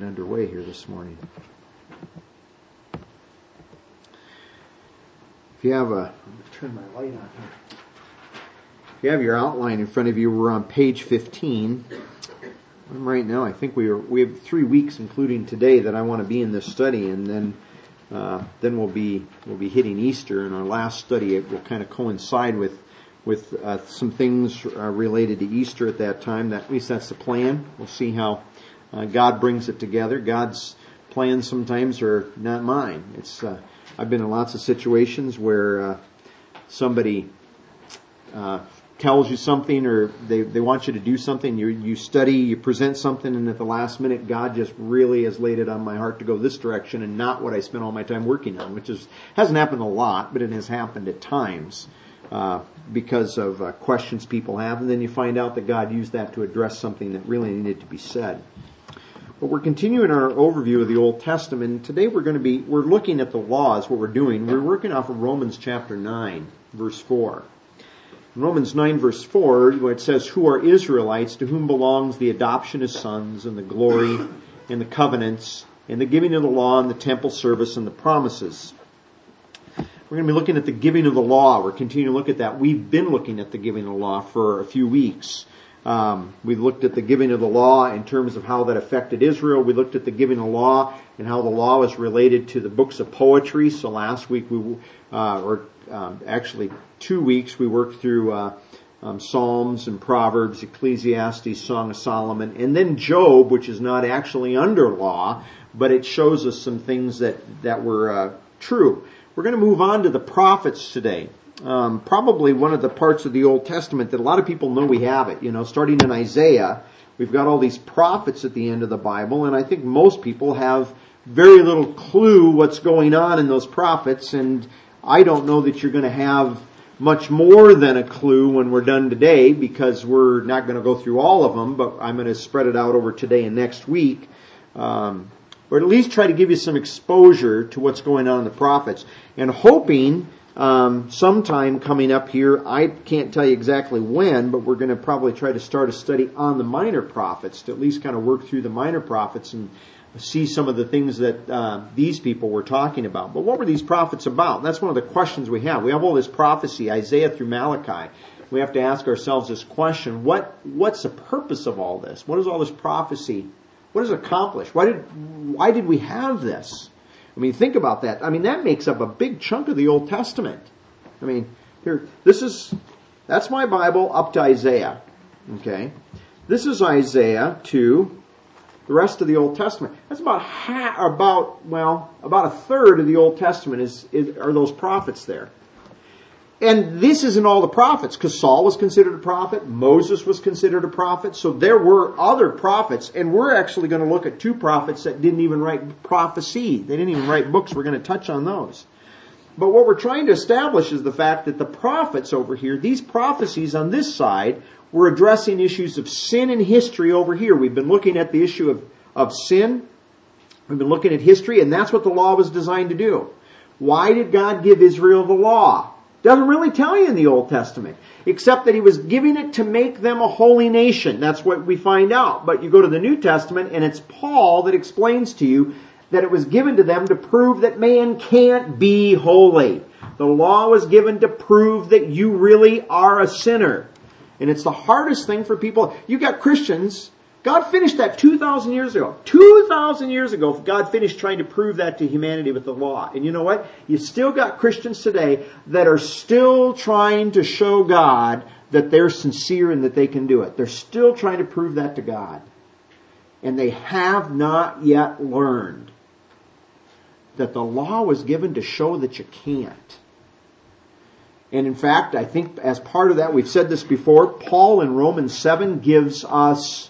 underway here this morning. If you have turn my light on here. If you have your outline in front of you, we're on page 15. Right now, I think we have 3 weeks, including today, that I want to be in this study, and then we'll be hitting Easter. And our last study, it will kind of coincide with some things related to Easter at that time. At least that's the plan. We'll see how God brings it together. God's plans sometimes are not mine. I've been in lots of situations where somebody tells you something, or they want you to do something. You study, you present something, and at the last minute, God just really has laid it on my heart to go this direction and not what I spent all my time working on, which hasn't happened a lot, but it has happened at times because of questions people have, and then you find out that God used that to address something that really needed to be said. But we're continuing our overview of the Old Testament. Today we're looking at the law is what we're doing. We're working off of Romans chapter 9, verse 4. In Romans 9, verse 4, where it says, "Who are Israelites, to whom belongs the adoption as sons, and the glory, and the covenants, and the giving of the law, and the temple service, and the promises." We're going to be looking at the giving of the law. We're continuing to look at that. We've been looking at the giving of the law for a few weeks. We looked at the giving of the law in terms of how that affected Israel. We looked at the giving of the law and how the law was related to the books of poetry. So last week, actually 2 weeks, we worked through Psalms and Proverbs, Ecclesiastes, Song of Solomon, and then Job, which is not actually under law, but it shows us some things that were true. We're going to move on to the prophets today. Probably one of the parts of the Old Testament that a lot of people know we have it. Starting in Isaiah, we've got all these prophets at the end of the Bible, and I think most people have very little clue what's going on in those prophets, and I don't know that you're going to have much more than a clue when we're done today, because we're not going to go through all of them, but I'm going to spread it out over today and next week. Or at least try to give you some exposure to what's going on in the prophets, and hoping sometime coming up here, I can't tell you exactly when, but we're going to probably try to start a study on the minor prophets to at least kind of work through the minor prophets and see some of the things that these people were talking about. But what were these prophets about? That's one of the questions we have. We have all this prophecy, Isaiah through Malachi. We have to ask ourselves this question: what's the purpose of all this? What is all this prophecy? What does it accomplish? Why did we have this? I mean, think about that. I mean, that makes up a big chunk of the Old Testament. I mean, that's my Bible up to Isaiah. Okay? This is Isaiah to the rest of the Old Testament. That's about a third of the Old Testament are those prophets there. And this isn't all the prophets, because Saul was considered a prophet, Moses was considered a prophet, so there were other prophets, and we're actually going to look at 2 prophets that didn't even write prophecy. They didn't even write books. We're going to touch on those. But what we're trying to establish is the fact that the prophets over here, these prophecies on this side, were addressing issues of sin and history over here. We've been looking at the issue of sin. We've been looking at history, and that's what the law was designed to do. Why did God give Israel the law? Doesn't really tell you in the Old Testament, except that He was giving it to make them a holy nation. That's what we find out. But you go to the New Testament, and it's Paul that explains to you that it was given to them to prove that man can't be holy. The law was given to prove that you really are a sinner. And it's the hardest thing for people. You got Christians. God finished that 2,000 years ago. 2,000 years ago, God finished trying to prove that to humanity with the law. And you know what? You still got Christians today that are still trying to show God that they're sincere and that they can do it. They're still trying to prove that to God. And they have not yet learned that the law was given to show that you can't. And in fact, I think as part of that, we've said this before, Paul in Romans 7 gives us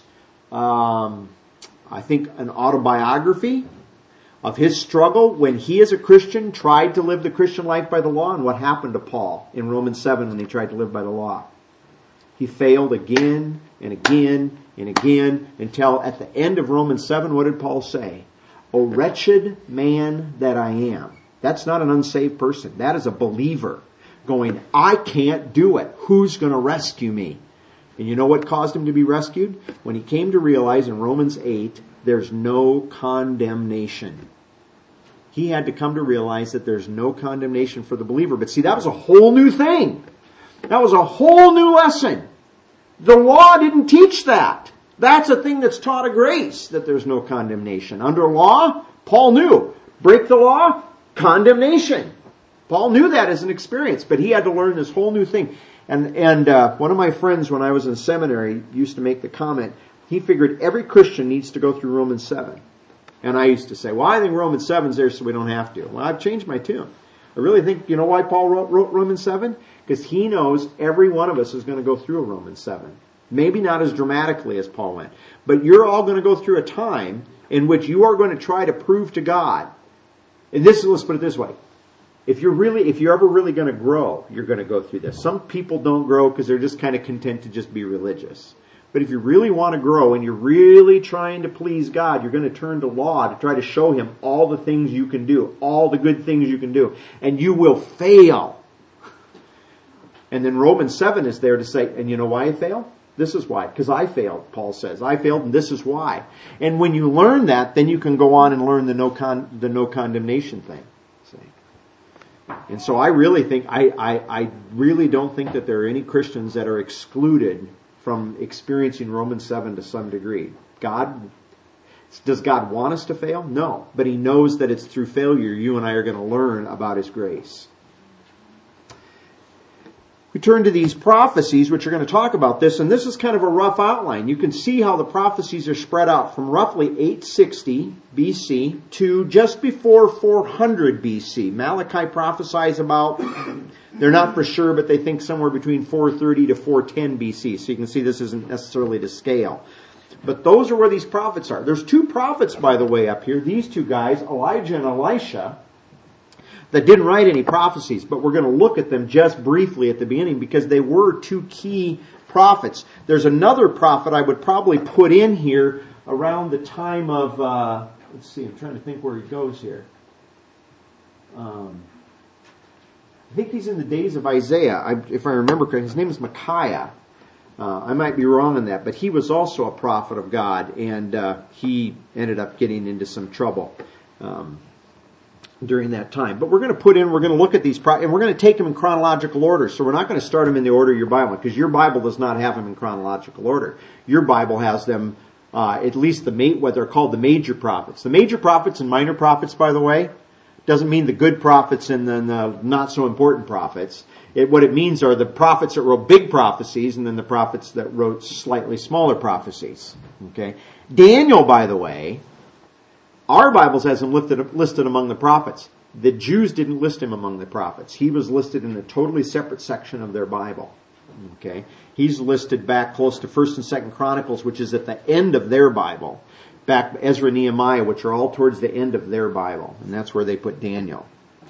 I think an autobiography of his struggle when he as a Christian tried to live the Christian life by the law, and what happened to Paul in Romans 7 when he tried to live by the law. He failed again and again and again until at the end of Romans 7, what did Paul say? "O wretched man that I am." That's not an unsaved person. That is a believer going, "I can't do it. Who's going to rescue me?" And you know what caused him to be rescued? When he came to realize in Romans 8 there's no condemnation. He had to come to realize that there's no condemnation for the believer. But see, that was a whole new thing. That was a whole new lesson. The law didn't teach that. That's a thing that's taught of grace, that there's no condemnation. Under law, Paul knew. Break the law, condemnation. Paul knew that as an experience, but he had to learn this whole new thing. And one of my friends when I was in seminary used to make the comment, he figured every Christian needs to go through Romans 7. And I used to say, well, I think Romans 7's there so we don't have to. Well, I've changed my tune. I really think, you know why Paul wrote Romans 7? Because he knows every one of us is going to go through a Romans 7. Maybe not as dramatically as Paul went. But you're all going to go through a time in which you are going to try to prove to God. And let's put it this way. If you're ever really going to grow, you're going to go through this. Some people don't grow because they're just kind of content to just be religious. But if you really want to grow and you're really trying to please God, you're going to turn to law to try to show Him all the things you can do, all the good things you can do. And you will fail. And then Romans 7 is there to say, and you know why I fail? This is why. Because I failed, Paul says. I failed and this is why. And when you learn that, then you can go on and learn the no condemnation thing. See? And so I really think, I really don't think that there are any Christians that are excluded from experiencing Romans 7 to some degree. Does God want us to fail? No. But He knows that it's through failure you and I are going to learn about His grace. We turn to these prophecies, which are going to talk about this, and this is kind of a rough outline. You can see how the prophecies are spread out from roughly 860 BC to just before 400 BC. Malachi prophesies about, they're not for sure, but they think somewhere between 430 to 410 BC. So you can see this isn't necessarily to scale. But those are where these prophets are. There's two prophets, by the way, up here. These two guys, Elijah and Elisha, that didn't write any prophecies, but we're going to look at them just briefly at the beginning because they were two key prophets. There's another prophet I would probably put in here around the time of, let's see, I'm trying to think where he goes here. I think he's in the days of Isaiah, if I remember correctly. His name is Micaiah. I might be wrong on that, but he was also a prophet of God, and he ended up getting into some trouble during that time. But we're going to look at these, and we're going to take them in chronological order. So we're not going to start them in the order of your Bible, because your Bible does not have them in chronological order. Your Bible has them, at least what they're called the major prophets. The major prophets and minor prophets, by the way, doesn't mean the good prophets and then the not so important prophets. What it means are the prophets that wrote big prophecies and then the prophets that wrote slightly smaller prophecies. Okay? Daniel, by the way, our Bibles has him listed among the prophets. The Jews didn't list him among the prophets. He was listed in a totally separate section of their Bible. Okay? He's listed back close to 1st and 2nd Chronicles, which is at the end of their Bible. Back Ezra, Nehemiah, which are all towards the end of their Bible. And that's where they put Daniel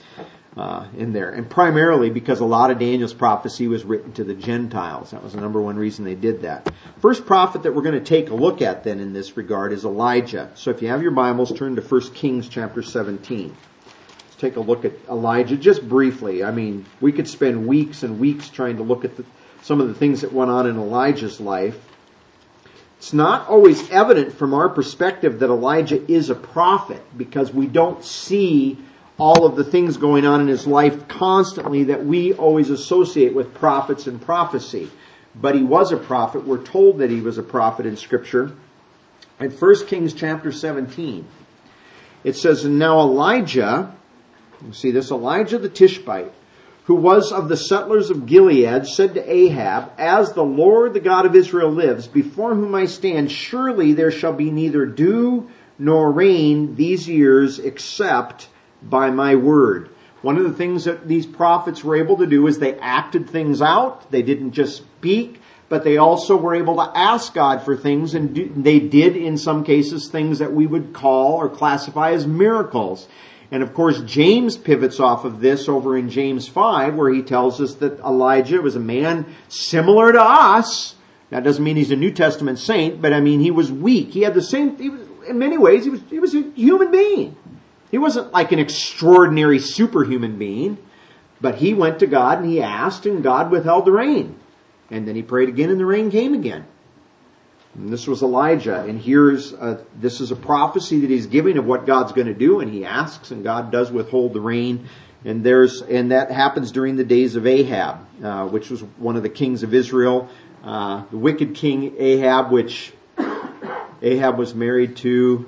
in there. And primarily because a lot of Daniel's prophecy was written to the Gentiles. That was the number one reason they did that. First prophet that we're going to take a look at then in this regard is Elijah. So if you have your Bibles, turn to 1 Kings chapter 17. Let's take a look at Elijah just briefly. I mean, we could spend weeks and weeks trying to look at some of the things that went on in Elijah's life. It's not always evident from our perspective that Elijah is a prophet because we don't see all of the things going on in his life constantly that we always associate with prophets and prophecy. But he was a prophet. We're told that he was a prophet in Scripture. In 1 Kings chapter 17, it says, "And now Elijah," you see this, Elijah the Tishbite, who was of the settlers of Gilead, said to Ahab, "As the Lord, the God of Israel lives, before whom I stand, surely there shall be neither dew nor rain these years except by my word." One of the things that these prophets were able to do is they acted things out. They didn't just speak, but they also were able to ask God for things, and they did in some cases things that we would call or classify as miracles. And of course, James pivots off of this over in James 5, where he tells us that Elijah was a man similar to us. That doesn't mean he's a New Testament saint, but I mean he was weak. He had the same, in many ways, he was a human being. He wasn't like an extraordinary superhuman being, but he went to God and he asked, and God withheld the rain. And then he prayed again and the rain came again. And this was Elijah, and this is a prophecy that he's giving of what God's going to do, and he asks, and God does withhold the rain, and that happens during the days of Ahab, which was one of the kings of Israel, the wicked king Ahab, which Ahab was married to.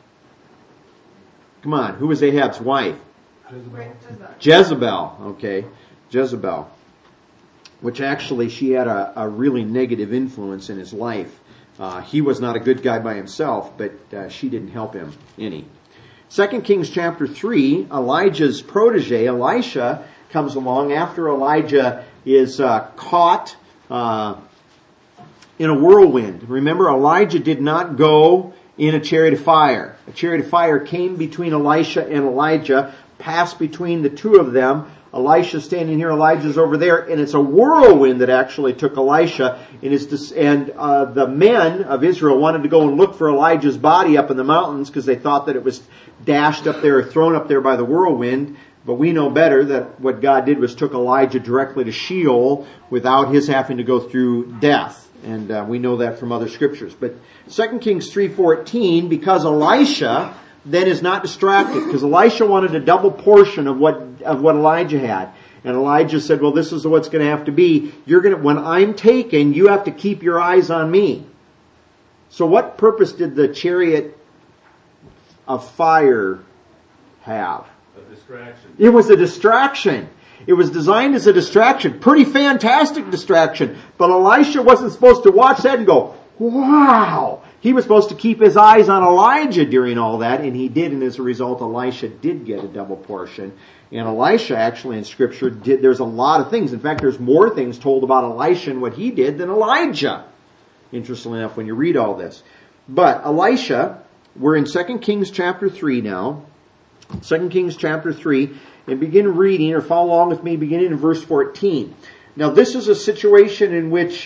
Come on, who was Ahab's wife? Jezebel. Okay, Jezebel. Which actually she had a really negative influence in his life. He was not a good guy by himself, but she didn't help him any. 2 Kings chapter 3, Elijah's protege, Elisha, comes along after Elijah is caught in a whirlwind. Remember, Elijah did not go in a chariot of fire. A chariot of fire came between Elisha and Elijah, passed between the two of them. Elisha's standing here, Elijah's over there, and it's a whirlwind that actually took Elisha. And the men of Israel wanted to go and look for Elijah's body up in the mountains because they thought that it was dashed up there or thrown up there by the whirlwind. But we know better that what God did was took Elijah directly to Sheol without his having to go through death. And we know that from other scriptures. But 2 Kings 3:14, because Elisha then is not distracted, because Elisha wanted a double portion of what Elijah had. And Elijah said, well, this is what's going to have to be. When I'm taken, you have to keep your eyes on me. So what purpose did the chariot of fire have? A distraction. It was a distraction. It was designed as a distraction. Pretty fantastic distraction. But Elisha wasn't supposed to watch that and go, wow. He was supposed to keep his eyes on Elijah during all that, and he did, and as a result, Elisha did get a double portion. And Elisha, actually, in Scripture, there's a lot of things. In fact, there's more things told about Elisha and what he did than Elijah. Interestingly enough, when you read all this. But Elisha, we're in 2 Kings chapter 3 now. 2 Kings chapter 3, and begin reading, or follow along with me, beginning in verse 14. Now, this is a situation in which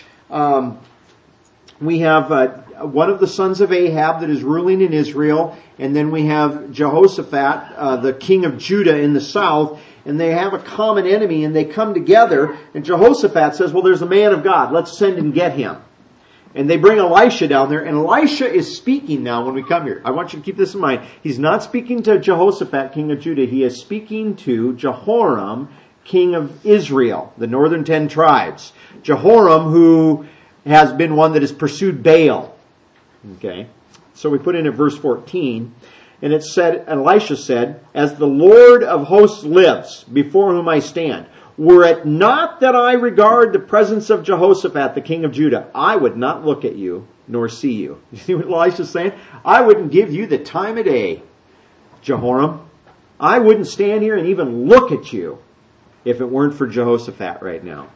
we have one of the sons of Ahab that is ruling in Israel, and then we have Jehoshaphat, the king of Judah in the south, and they have a common enemy, and they come together, and Jehoshaphat says, well, there's a man of God, let's send and get him. And they bring Elisha down there, and Elisha is speaking now when we come here. I want you to keep this in mind. He's not speaking to Jehoshaphat, king of Judah. He is speaking to Jehoram, king of Israel, the northern 10 tribes. Jehoram, who has been one that has pursued Baal. Okay. So we put in at verse 14, and it said, and Elisha said, as the Lord of hosts lives, before whom I stand, were it not that I regard the presence of Jehoshaphat, the king of Judah, I would not look at you, nor see you. You see what Elisha's saying? I wouldn't give you the time of day, Jehoram. I wouldn't stand here and even look at you if it weren't for Jehoshaphat right now.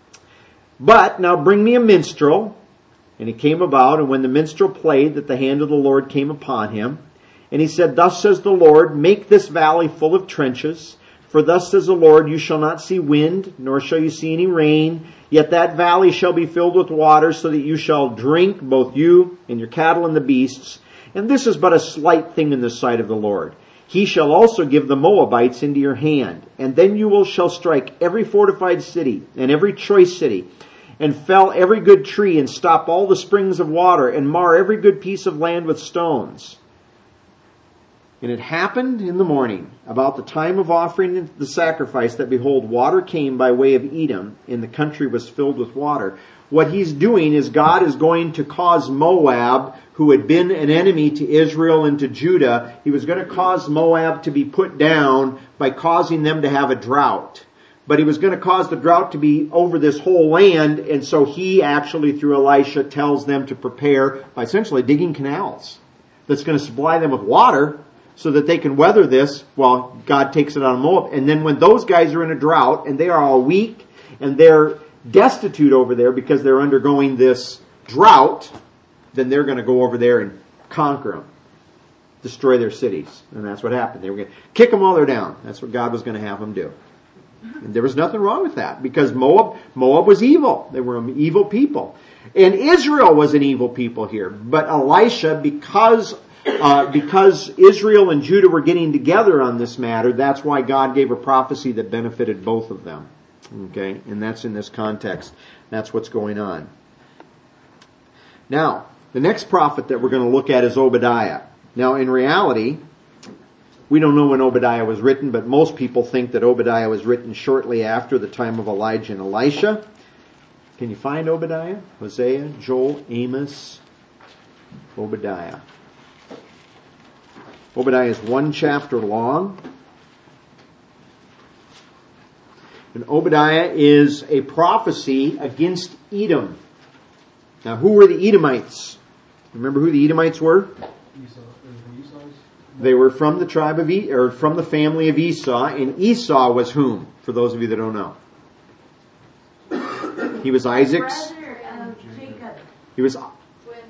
But now bring me a minstrel. And it came about, and when the minstrel played, that the hand of the Lord came upon him. And he said, thus says the Lord, make this valley full of trenches. For thus says the Lord, you shall not see wind, nor shall you see any rain. Yet that valley shall be filled with water, so that you shall drink, both you and your cattle and the beasts. And this is but a slight thing in the sight of the Lord. He shall also give the Moabites into your hand. And then you shall strike every fortified city, and every choice city, and fell every good tree, and stop all the springs of water, and mar every good piece of land with stones. And it happened in the morning, about the time of offering the sacrifice, that behold, water came by way of Edom, and the country was filled with water. What he's doing is God is going to cause Moab, who had been an enemy to Israel and to Judah, he was going to cause Moab to be put down by causing them to have a drought. But he was going to cause the drought to be over this whole land, and so he actually, through Elisha, tells them to prepare by essentially digging canals that's going to supply them with water so that they can weather this while God takes it on Moab. And then when those guys are in a drought, and they are all weak, and they're destitute over there because they're undergoing this drought, then they're going to go over there and conquer them, destroy their cities. And that's what happened. They were going to kick them while they're down. That's what God was going to have them do. And there was nothing wrong with that, because Moab was evil. They were an evil people. And Israel was an evil people here. But Elisha, because Israel and Judah were getting together on this matter, that's why God gave a prophecy that benefited both of them. Okay? And that's in this context. That's what's going on. Now, The next prophet that we're going to look at is Obadiah. Now, in reality, we don't know when Obadiah was written, but most people think that Obadiah was written shortly after the time of Elijah and Elisha. Can you find Obadiah? Hosea, Joel, Amos, Obadiah. Obadiah is 1 chapter long. And Obadiah is a prophecy against Edom. Now, who were the Edomites? Remember who the Edomites were? They were from the tribe of or from the family of Esau, and Esau was whom? For those of you that don't know, he was Isaac's. Brother of Jacob. He was Twin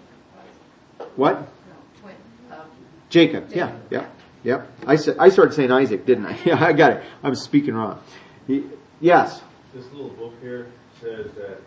of what? No, twin of Jacob. Yeah. I started saying Isaac, didn't I? Yeah, I got it. I'm speaking wrong. Yes. This little book here says that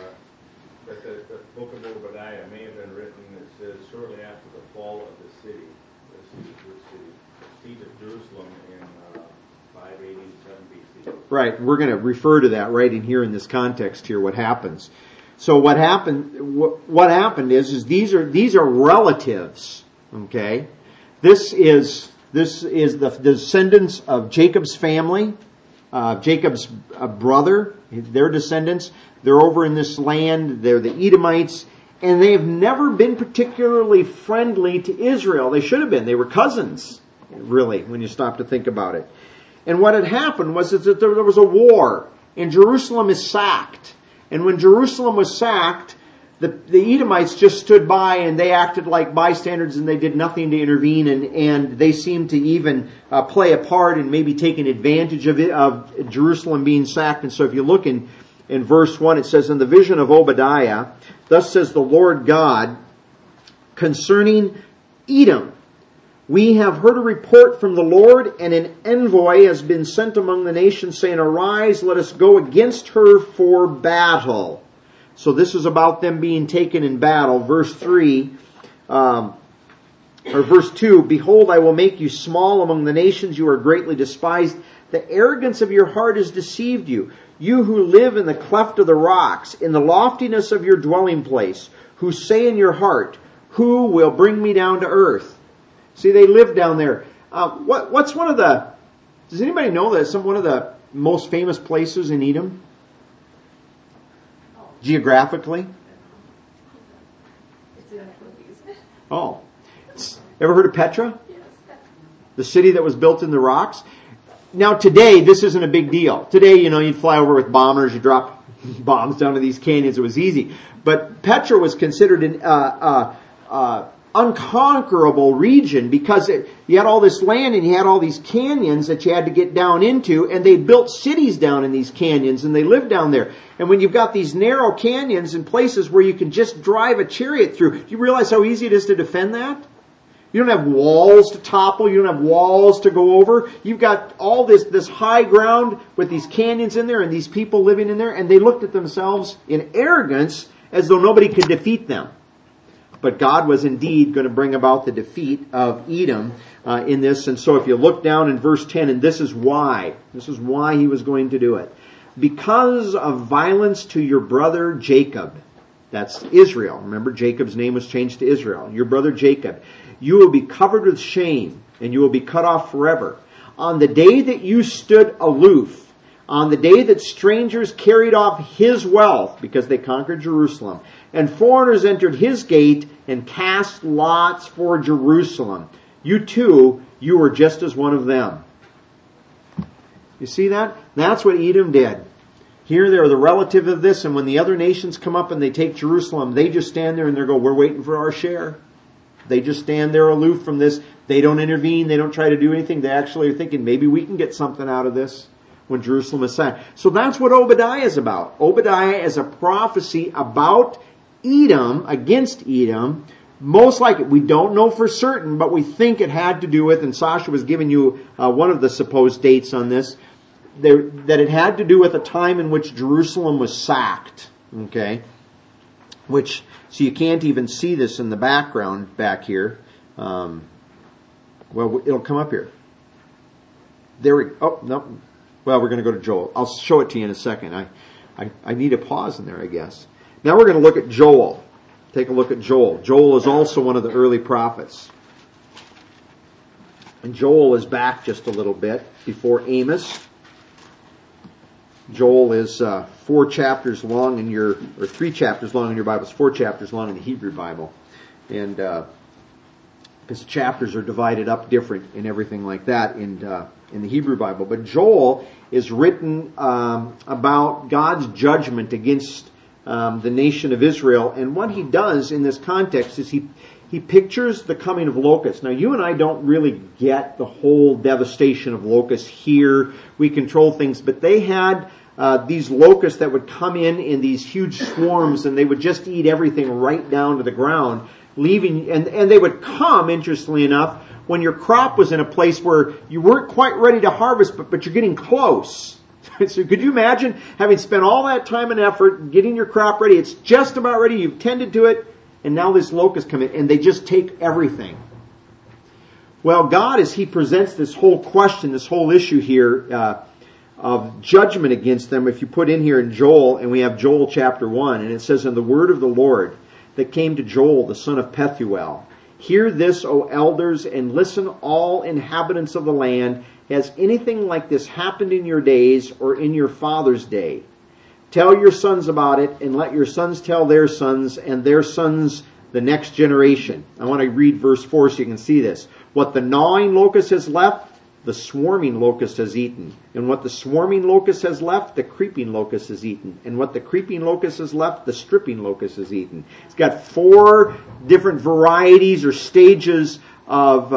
the book of Obadiah may have been written, it says, shortly after the fall of the city. The siege of Jerusalem in 587 BC. Right. We're going to refer to that right in here in this context here, what happens. So what happened is these are relatives, okay? This is the descendants of Jacob's family, Jacob's brother, their descendants. They're over in this land. They're the Edomites. And they have never been particularly friendly to Israel. They should have been. They were cousins, really, when you stop to think about it. And what had happened was that there was a war, and Jerusalem is sacked. And when Jerusalem was sacked, the Edomites just stood by and they acted like bystanders and they did nothing to intervene, and they seemed to even play a part in maybe taking advantage of Jerusalem being sacked. And so if you look in verse 1, it says, "In the vision of Obadiah, thus says the Lord God, concerning Edom, we have heard a report from the Lord, and an envoy has been sent among the nations, saying, Arise, let us go against her for battle." So this is about them being taken in battle. Verse 3, or verse 2, "Behold, I will make you small among the nations, you are greatly despised. The arrogance of your heart has deceived you. You who live in the cleft of the rocks, in the loftiness of your dwelling place, who say in your heart, Who will bring me down to earth?" See, they live down there. What's one of the... Does anybody know that one of the most famous places in Edom? Geographically? It's in the movies. Oh. Ever heard of Petra? Yes. The city that was built in the rocks? Now today, this isn't a big deal. Today, you'd fly over with bombers, you drop bombs down to these canyons, it was easy. But Petra was considered an unconquerable region because you had all this land and you had all these canyons that you had to get down into, and they built cities down in these canyons and they lived down there. And when you've got these narrow canyons and places where you can just drive a chariot through, do you realize how easy it is to defend that? You don't have walls to topple. You don't have walls to go over. You've got all this high ground with these canyons in there and these people living in there, and they looked at themselves in arrogance as though nobody could defeat them. But God was indeed going to bring about the defeat of Edom in this. And so if you look down in verse 10, and this is why he was going to do it. "Because of violence to your brother Jacob," that's Israel. Remember, Jacob's name was changed to Israel. "Your brother Jacob, you will be covered with shame, and you will be cut off forever. On the day that you stood aloof, on the day that strangers carried off his wealth, because they conquered Jerusalem, and foreigners entered his gate and cast lots for Jerusalem, you too, you were just as one of them." You see that? That's what Edom did. Here they're the relative of this, and when the other nations come up and they take Jerusalem, they just stand there and they go, "We're waiting for our share." They just stand there aloof from this. They don't intervene. They don't try to do anything. They actually are thinking, maybe we can get something out of this when Jerusalem is sacked. So that's what Obadiah is about. Obadiah is a prophecy about Edom, against Edom. Most likely, we don't know for certain, but we think it had to do with, and Sasha was giving you one of the supposed dates on this, that it had to do with a time in which Jerusalem was sacked. Okay? So you can't even see this in the background back here. Well, it'll come up here. No. Well, we're going to go to Joel. I'll show it to you in a second. I need a pause in there, I guess. Now we're going to look at Joel. take a look at Joel. Joel is also one of the early prophets. And Joel is back just a little bit before Amos. Joel is 4 chapters long in your, or 3 chapters long in your Bible. It's 4 chapters long in the Hebrew Bible. And because the chapters are divided up different and everything like that in the Hebrew Bible. But Joel is written about God's judgment against the nation of Israel. And what he does in this context is he pictures the coming of locusts. Now, you and I don't really get the whole devastation of locusts here. We control things, but they had these locusts that would come in these huge swarms, and they would just eat everything right down to the ground, leaving, and they would come, interestingly enough, when your crop was in a place where you weren't quite ready to harvest, but you're getting close. So could you imagine having spent all that time and effort getting your crop ready? It's just about ready. You've tended to it. And now this locust come in and they just take everything. Well, God, as He presents this whole question, this whole issue here of judgment against them, if you put in here in Joel, and we have Joel chapter 1, and it says, "And the word of the Lord that came to Joel, the son of Pethuel, hear this, O elders, and listen, all inhabitants of the land. Has anything like this happened in your days or in your father's day? Tell your sons about it, and let your sons tell their sons, and their sons the next generation." I want to read verse 4 so you can see this. "What the gnawing locust has left, the swarming locust has eaten. And what the swarming locust has left, the creeping locust has eaten. And what the creeping locust has left, the stripping locust has eaten." It's got 4 different varieties or stages of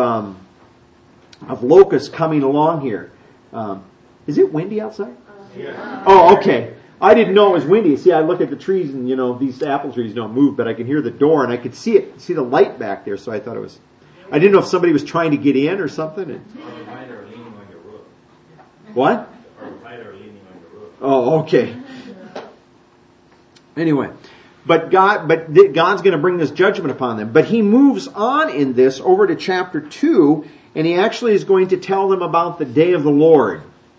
locusts coming along here. Is it windy outside? Yeah. Oh, okay. I didn't know it was windy. See, I look at the trees and, these apple trees don't move, but I can hear the door and I could see the light back there, so I thought it was... I didn't know if somebody was trying to get in or something. Or behind or leaning on your roof. What? Or behind or leaning on your roof. Oh, okay. Anyway, but God's going to bring this judgment upon them. But He moves on in this over to chapter 2, and He actually is going to tell them about the day of the Lord.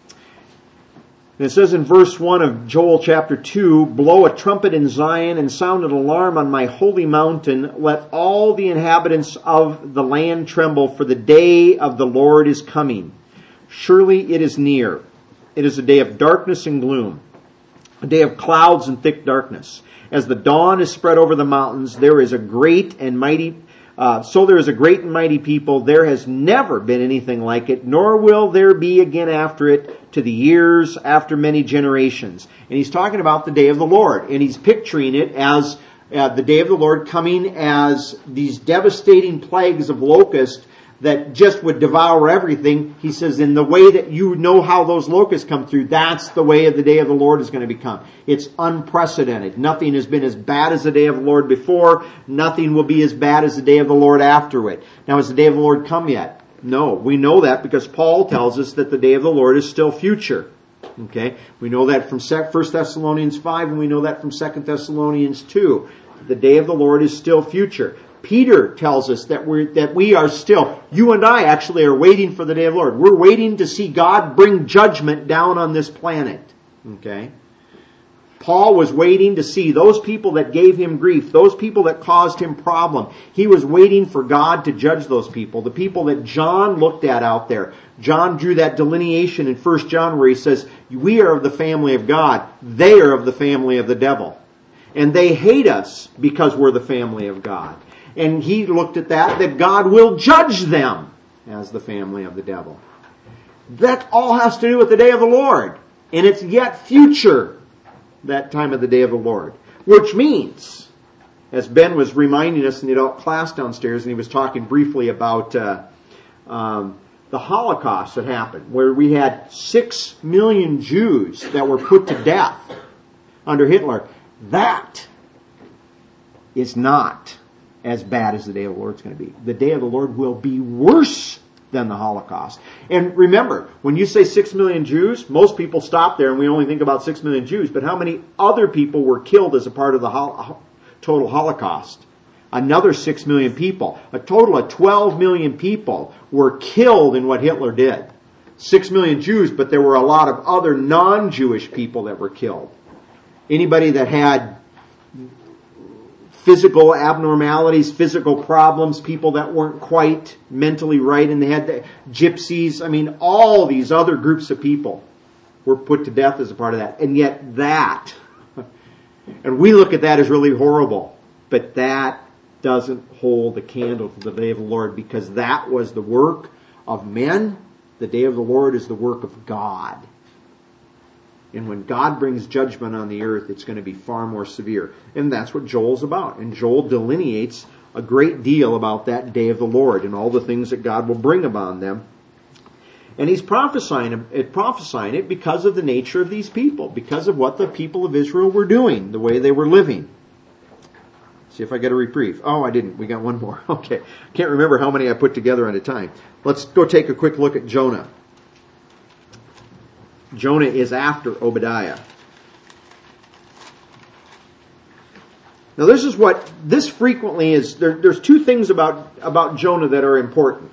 And it says in verse 1 of Joel chapter 2, "Blow a trumpet in Zion and sound an alarm on my holy mountain. Let all the inhabitants of the land tremble, for the day of the Lord is coming. Surely it is near. It is a day of darkness and gloom, a day of clouds and thick darkness. As the dawn is spread over the mountains, there is a great and mighty there is a great and mighty people. There has never been anything like it, nor will there be again after it, to the years after many generations." And he's talking about the day of the Lord. And he's picturing it as the day of the Lord coming as these devastating plagues of locusts that just would devour everything. He says, in the way that you know how those locusts come through, that's the way of the day of the Lord is going to become. It's unprecedented. Nothing has been as bad as the day of the Lord before. Nothing will be as bad as the day of the Lord after it. Now, has the day of the Lord come yet? No. We know that because Paul tells us that the day of the Lord is still future. Okay? We know that from 1 Thessalonians 5, and we know that from 2 Thessalonians 2. The day of the Lord is still future. Peter tells us that we are still, you and I actually are waiting for the day of the Lord. We're waiting to see God bring judgment down on this planet. Okay? Paul was waiting to see those people that gave him grief, those people that caused him problem. He was waiting for God to judge those people. The people that John looked at out there. John drew that delineation in 1 John where he says, we are of the family of God. They are of the family of the devil. And they hate us because we're the family of God. And he looked at that God will judge them as the family of the devil. That all has to do with the day of the Lord. And it's yet future, that time of the day of the Lord. Which means, as Ben was reminding us in the adult class downstairs, and he was talking briefly about the Holocaust that happened, where we had 6 million Jews that were put to death under Hitler. That is not as bad as the day of the Lord is going to be. The day of the Lord will be worse than the Holocaust. And remember, when you say 6 million Jews, most people stop there and we only think about 6 million Jews. But how many other people were killed as a part of the total Holocaust? Another 6 million people. A total of 12 million people were killed in what Hitler did. 6 million Jews, but there were a lot of other non-Jewish people that were killed. Anybody that had physical abnormalities, physical problems, people that weren't quite mentally right in the head, gypsies, I mean, all these other groups of people were put to death as a part of that. And yet that, and we look at that as really horrible, but that doesn't hold a candle to the day of the Lord, because that was the work of men. The day of the Lord is the work of God. And when God brings judgment on the earth, it's going to be far more severe. And that's what Joel's about. And Joel delineates a great deal about that day of the Lord and all the things that God will bring upon them. And he's prophesying it because of the nature of these people, because of what the people of Israel were doing, the way they were living. See if I get a reprieve. Oh, I didn't. We got one more. Okay. Can't remember how many I put together at a time. Let's go take a quick look at Jonah. Jonah is after Obadiah. Now this frequently is, there's two things about Jonah that are important.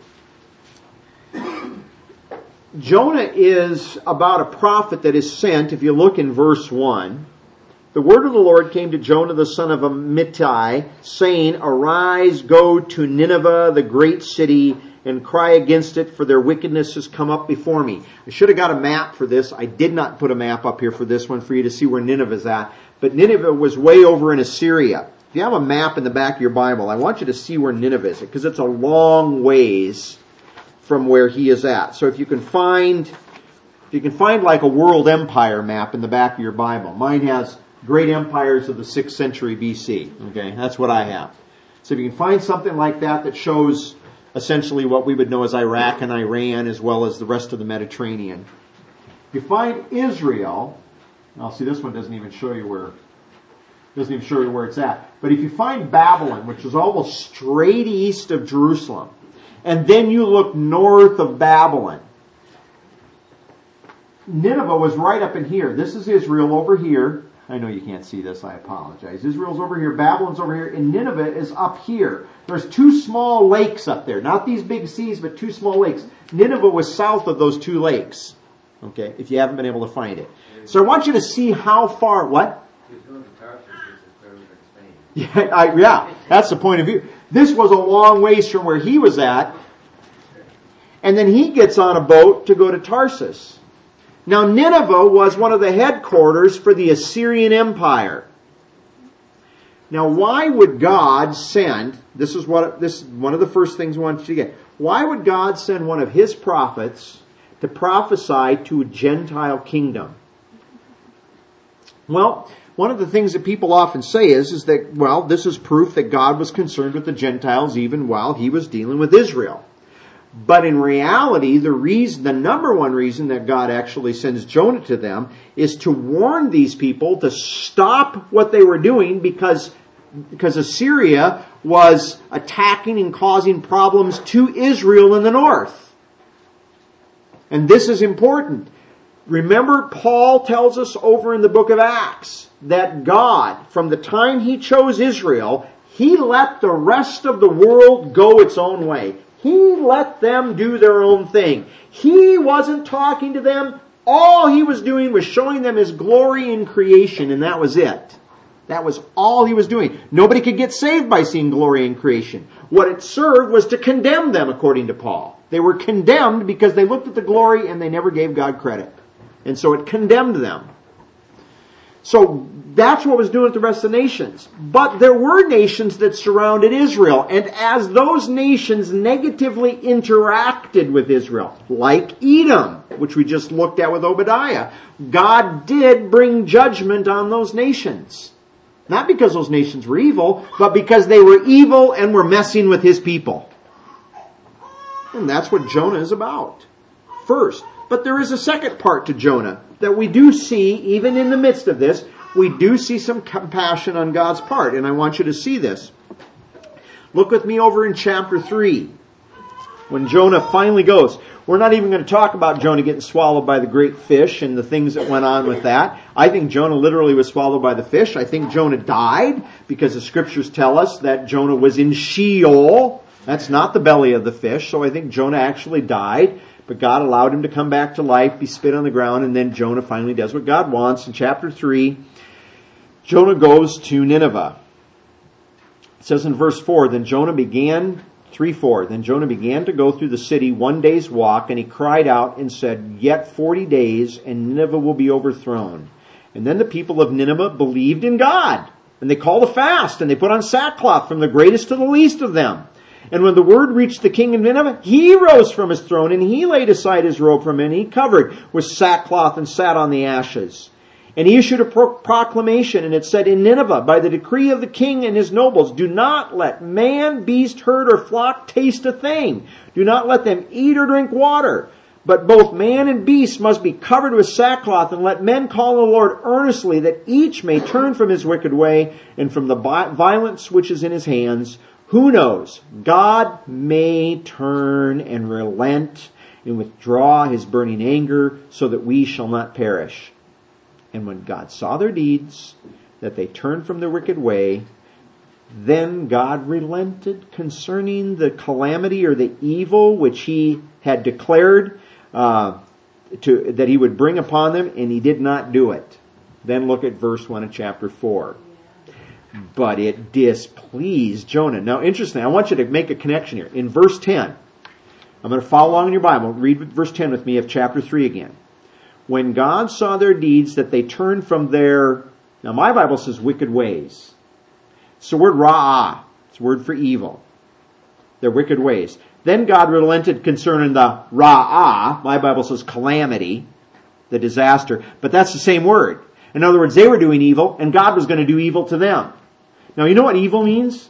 Jonah is about a prophet that is sent, if you look in verse 1. The word of the Lord came to Jonah the son of Amittai, saying, Arise, go to Nineveh, the great city, and cry against it, for their wickedness has come up before me. I should have got a map for this. I did not put a map up here for this one for you to see where Nineveh is at. But Nineveh was way over in Assyria. If you have a map in the back of your Bible, I want you to see where Nineveh is, because it's a long ways from where he is at. So if you can find like a world empire map in the back of your Bible. Mine has great empires of the 6th century BC. Okay, that's what I have. So if you can find something like that that shows essentially what we would know as Iraq and Iran, as well as the rest of the Mediterranean. If you find Israel, I'll see this one doesn't even show you where it's at. But if you find Babylon, which is almost straight east of Jerusalem, and then you look north of Babylon, Nineveh was right up in here. This is Israel over here. I know you can't see this, I apologize. Israel's over here, Babylon's over here, and Nineveh is up here. There's two small lakes up there. Not these big seas, but two small lakes. Nineveh was south of those two lakes. Okay, if you haven't been able to find it. So I want you to see how far, what? Yeah, that's the point of view. This was a long ways from where he was at. And then he gets on a boat to go to Tarsus. Now Nineveh was one of the headquarters for the Assyrian Empire. Now why would God send, this is one of the first things I want you to get. Why would God send one of his prophets to prophesy to a Gentile kingdom? Well, one of the things that people often say is that, well, this is proof that God was concerned with the Gentiles even while he was dealing with Israel. But in reality, the number one reason that God actually sends Jonah to them is to warn these people to stop what they were doing, because Assyria was attacking and causing problems to Israel in the north. And this is important. Remember, Paul tells us over in the book of Acts that God, from the time he chose Israel, he let the rest of the world go its own way. He let them do their own thing. He wasn't talking to them. All he was doing was showing them his glory in creation, and that was it. That was all he was doing. Nobody could get saved by seeing glory in creation. What it served was to condemn them, according to Paul. They were condemned because they looked at the glory and they never gave God credit. And so it condemned them. So that's what it was doing with the rest of the nations. But there were nations that surrounded Israel. And as those nations negatively interacted with Israel, like Edom, which we just looked at with Obadiah, God did bring judgment on those nations. Not because those nations were evil, but because they were evil and were messing with his people. And that's what Jonah is about. First. But there is a second part to Jonah that we do see, even in the midst of this, we do see some compassion on God's part. And I want you to see this. Look with me over in chapter 3. When Jonah finally goes. We're not even going to talk about Jonah getting swallowed by the great fish and the things that went on with that. I think Jonah literally was swallowed by the fish. I think Jonah died because the scriptures tell us that Jonah was in Sheol. That's not the belly of the fish. So I think Jonah actually died. But God allowed him to come back to life, be spit on the ground, and then Jonah finally does what God wants. In chapter 3, Jonah goes to Nineveh. It says in verse 4, Then Jonah began to go through the city 1 day's walk, and he cried out and said, Yet 40 days, and Nineveh will be overthrown. And then the people of Nineveh believed in God, and they called a fast, and they put on sackcloth from the greatest to the least of them. And when the word reached the king of Nineveh, he rose from his throne, and he laid aside his robe from him, and he covered with sackcloth and sat on the ashes. And he issued a proclamation, and it said, In Nineveh, by the decree of the king and his nobles, do not let man, beast, herd, or flock taste a thing. Do not let them eat or drink water. But both man and beast must be covered with sackcloth, and let men call on the Lord earnestly, that each may turn from his wicked way and from the violence which is in his hands. Who knows? God may turn and relent and withdraw his burning anger, so that we shall not perish. And when God saw their deeds, that they turned from their wicked way, then God relented concerning the calamity or the evil which he had declared that he would bring upon them, and he did not do it. Then look at verse 1 of chapter 4. But it displeased Jonah. Now, interesting, I want you to make a connection here. In verse 10, I'm going to follow along in your Bible. Read verse 10 with me of chapter 3 again. When God saw their deeds, that they turned from their, now my Bible says wicked ways. It's the word ra'ah. It's a word for evil. Their wicked ways. Then God relented concerning the ra'ah. My Bible says calamity, the disaster. But that's the same word. In other words, they were doing evil, and God was going to do evil to them. Now, you know what evil means?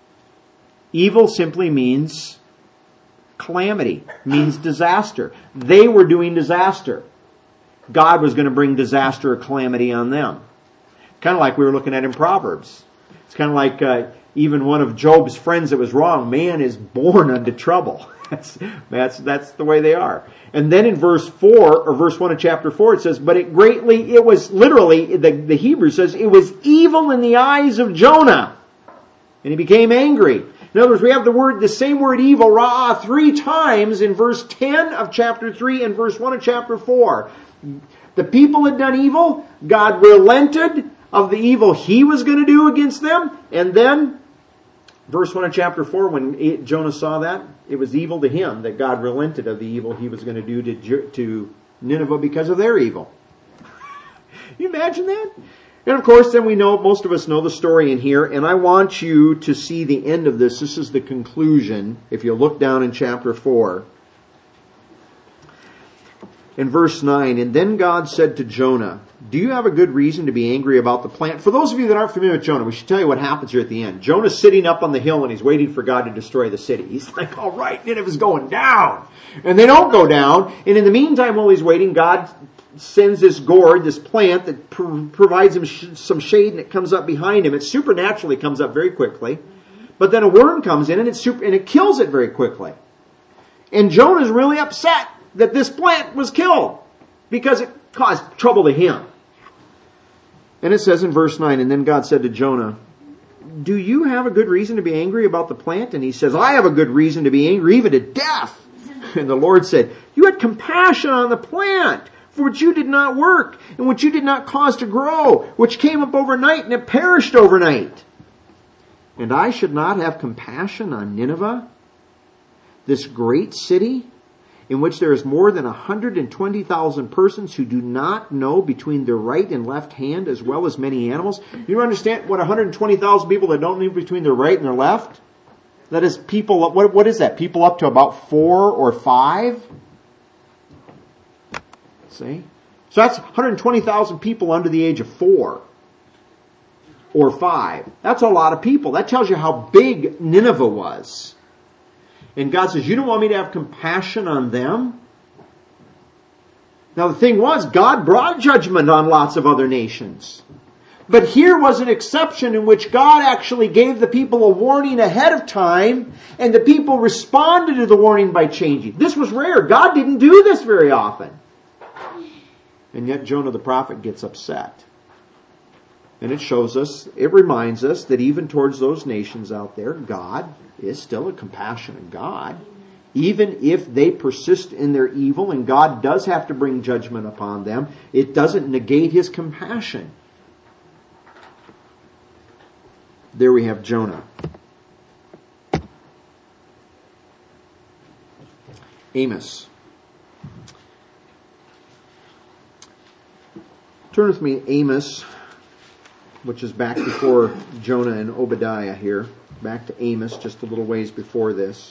Evil simply means calamity, means disaster. They were doing disaster. God was going to bring disaster or calamity on them. Kind of like we were looking at in Proverbs. It's kind of like even one of Job's friends that was wrong. Man is born unto trouble. That's the way they are. And then in verse 4, or verse 1 of chapter 4, it says, But it was literally, the Hebrew says, it was evil in the eyes of Jonah. And he became angry. In other words, we have the same word evil, ra'ah, 3 times in verse 10 of chapter 3 and verse 1 of chapter 4. The people had done evil. God relented of the evil he was going to do against them. And then, verse 1 of chapter 4, when Jonah saw that, it was evil to him that God relented of the evil he was going to do to Nineveh because of their evil. You imagine that? And of course, then most of us know the story in here, and I want you to see the end of this. This is the conclusion. If you look down in chapter 4, in verse 9, And then God said to Jonah, Do you have a good reason to be angry about the plant? For those of you that aren't familiar with Jonah, we should tell you what happens here at the end. Jonah's sitting up on the hill and he's waiting for God to destroy the city. He's like, all right, Nineveh's going down. And they don't go down. And in the meantime, while he's waiting, God sends this gourd, this plant that provides him some shade, and it comes up behind him. It supernaturally comes up very quickly. But then a worm comes in and it kills it very quickly. And Jonah's really upset that this plant was killed because it caused trouble to him. And it says in verse 9, And then God said to Jonah, Do you have a good reason to be angry about the plant? And he says, I have a good reason to be angry, even to death. And the Lord said, You had compassion on the plant, for which you did not work, and which you did not cause to grow, which came up overnight, and it perished overnight. And I should not have compassion on Nineveh, this great city, in which there is more than 120,000 persons who do not know between their right and left hand, as well as many animals. You understand what 120,000 people that don't know between their right and their left? That is people, what is that? People up to about 4 or 5? See? So that's 120,000 people under the age of 4 or 5. That's a lot of people. That tells you how big Nineveh was. And God says, you don't want me to have compassion on them? Now the thing was, God brought judgment on lots of other nations. But here was an exception in which God actually gave the people a warning ahead of time, and the people responded to the warning by changing. This was rare. God didn't do this very often. And yet Jonah the prophet gets upset. And it shows us, it reminds us that even towards those nations out there, God is still a compassionate God. Even if they persist in their evil and God does have to bring judgment upon them, it doesn't negate His compassion. There we have Jonah. Amos. Turn with me to Amos, which is back before Jonah and Obadiah here. Back to Amos, just a little ways before this.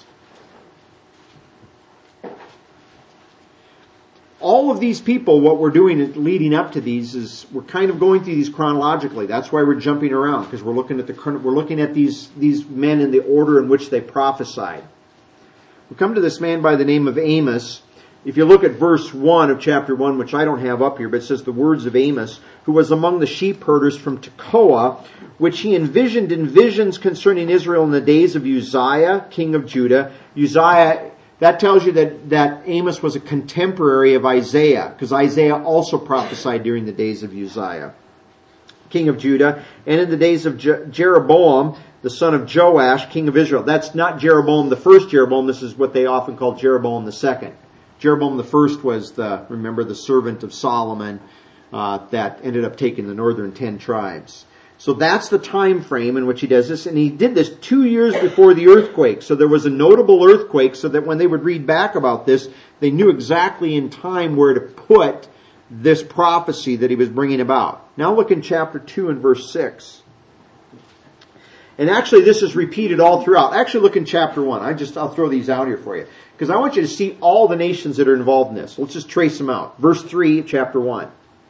All of these people, what we're doing leading up to these is we're kind of going through these chronologically. That's why we're jumping around, because we're looking at these men in the order in which they prophesied. We come to this man by the name of Amos. If you look at verse 1 of chapter 1, which I don't have up here, but it says the words of Amos, who was among the sheep herders from Tekoa, which he envisioned in visions concerning Israel in the days of Uzziah, king of Judah. Uzziah, that tells you that Amos was a contemporary of Isaiah, because Isaiah also prophesied during the days of Uzziah, king of Judah, and in the days of Jeroboam, the son of Joash, king of Israel. That's not Jeroboam the first Jeroboam. This is what they often call Jeroboam the second. Jeroboam the first was the servant of Solomon that ended up taking the northern 10 tribes. So that's the time frame in which he does this, and he did this 2 years before the earthquake. So there was a notable earthquake, so that when they would read back about this, they knew exactly in time where to put this prophecy that he was bringing about. Now look in chapter 2 and verse 6. And actually this is repeated all throughout. Actually look in chapter 1. I'll throw these out here for you, because I want you to see all the nations that are involved in this. Let's just trace them out. Verse 3, chapter 1.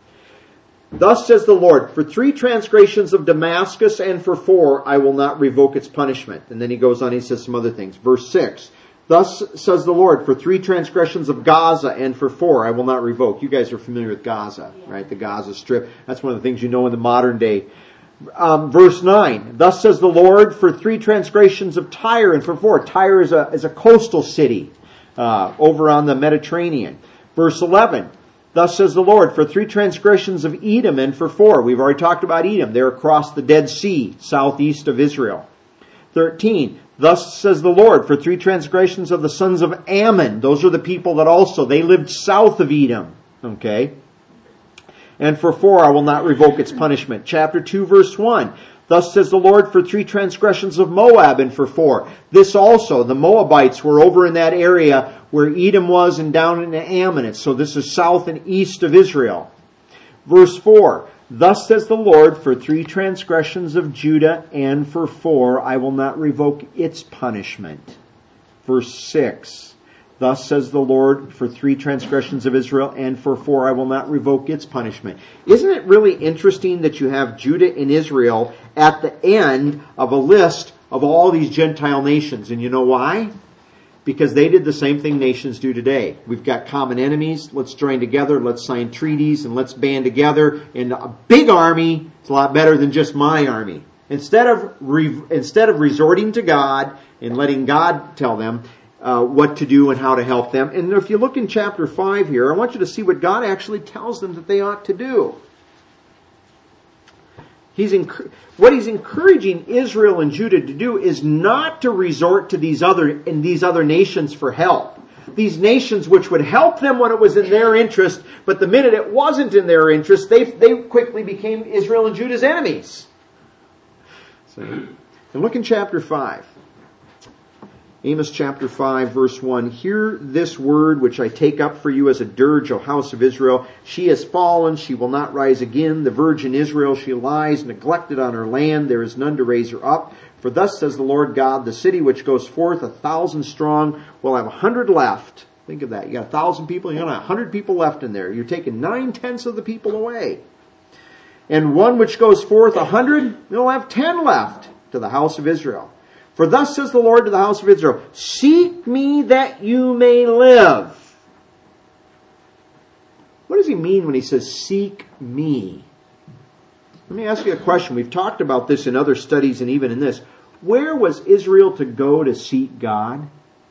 Thus says the Lord, for 3 transgressions of Damascus and for 4, I will not revoke its punishment. And then he goes on, he says some other things. Verse 6, thus says the Lord, for 3 transgressions of Gaza and for 4, I will not revoke. You guys are familiar with Gaza, right? The Gaza Strip. That's one of the things you know in the modern day. Verse 9, thus says the Lord, for 3 transgressions of Tyre and for 4. Tyre is a coastal city over on the Mediterranean. Verse 11, thus says the Lord, for 3 transgressions of Edom and for 4. We've already talked about Edom. They're across the Dead Sea, southeast of Israel. 13, thus says the Lord, for 3 transgressions of the sons of Ammon. Those are the people that they lived south of Edom. Okay? And for 4, I will not revoke its punishment. Chapter 2, verse 1. Thus says the Lord, for 3 transgressions of Moab and for 4. This also, the Moabites were over in that area where Edom was and down in the Ammonites. So this is south and east of Israel. Verse 4. Thus says the Lord, for 3 transgressions of Judah and for 4, I will not revoke its punishment. Verse 6. Thus says the Lord, for 3 transgressions of Israel and for 4, I will not revoke its punishment. Isn't it really interesting that you have Judah and Israel at the end of a list of all these Gentile nations? And you know why? Because they did the same thing nations do today. We've got common enemies. Let's join together. Let's sign treaties and let's band together. And a big army is a lot better than just my army. Instead of resorting to God and letting God tell them what to do and how to help them. And if you look in chapter 5 here, I want you to see what God actually tells them that they ought to do. What he's encouraging Israel and Judah to do is not to resort to these other nations for help. These nations which would help them when it was in their interest, but the minute it wasn't in their interest, they quickly became Israel and Judah's enemies. So, and look in chapter 5. Amos chapter 5, verse 1. Hear this word which I take up for you as a dirge, O house of Israel. She has fallen, she will not rise again. The virgin Israel, she lies neglected on her land. There is none to raise her up. For thus says the Lord God, the city which goes forth 1,000 strong will have 100 left. Think of that. You got 1,000 people, you got 100 people left in there. You're taking 9/10 of the people away. And one which goes forth 100, you'll have 10 left to the house of Israel. For thus says the Lord to the house of Israel, seek me that you may live. What does he mean when he says, seek me? Let me ask you a question. We've talked about this in other studies and even in this. Where was Israel to go to seek God?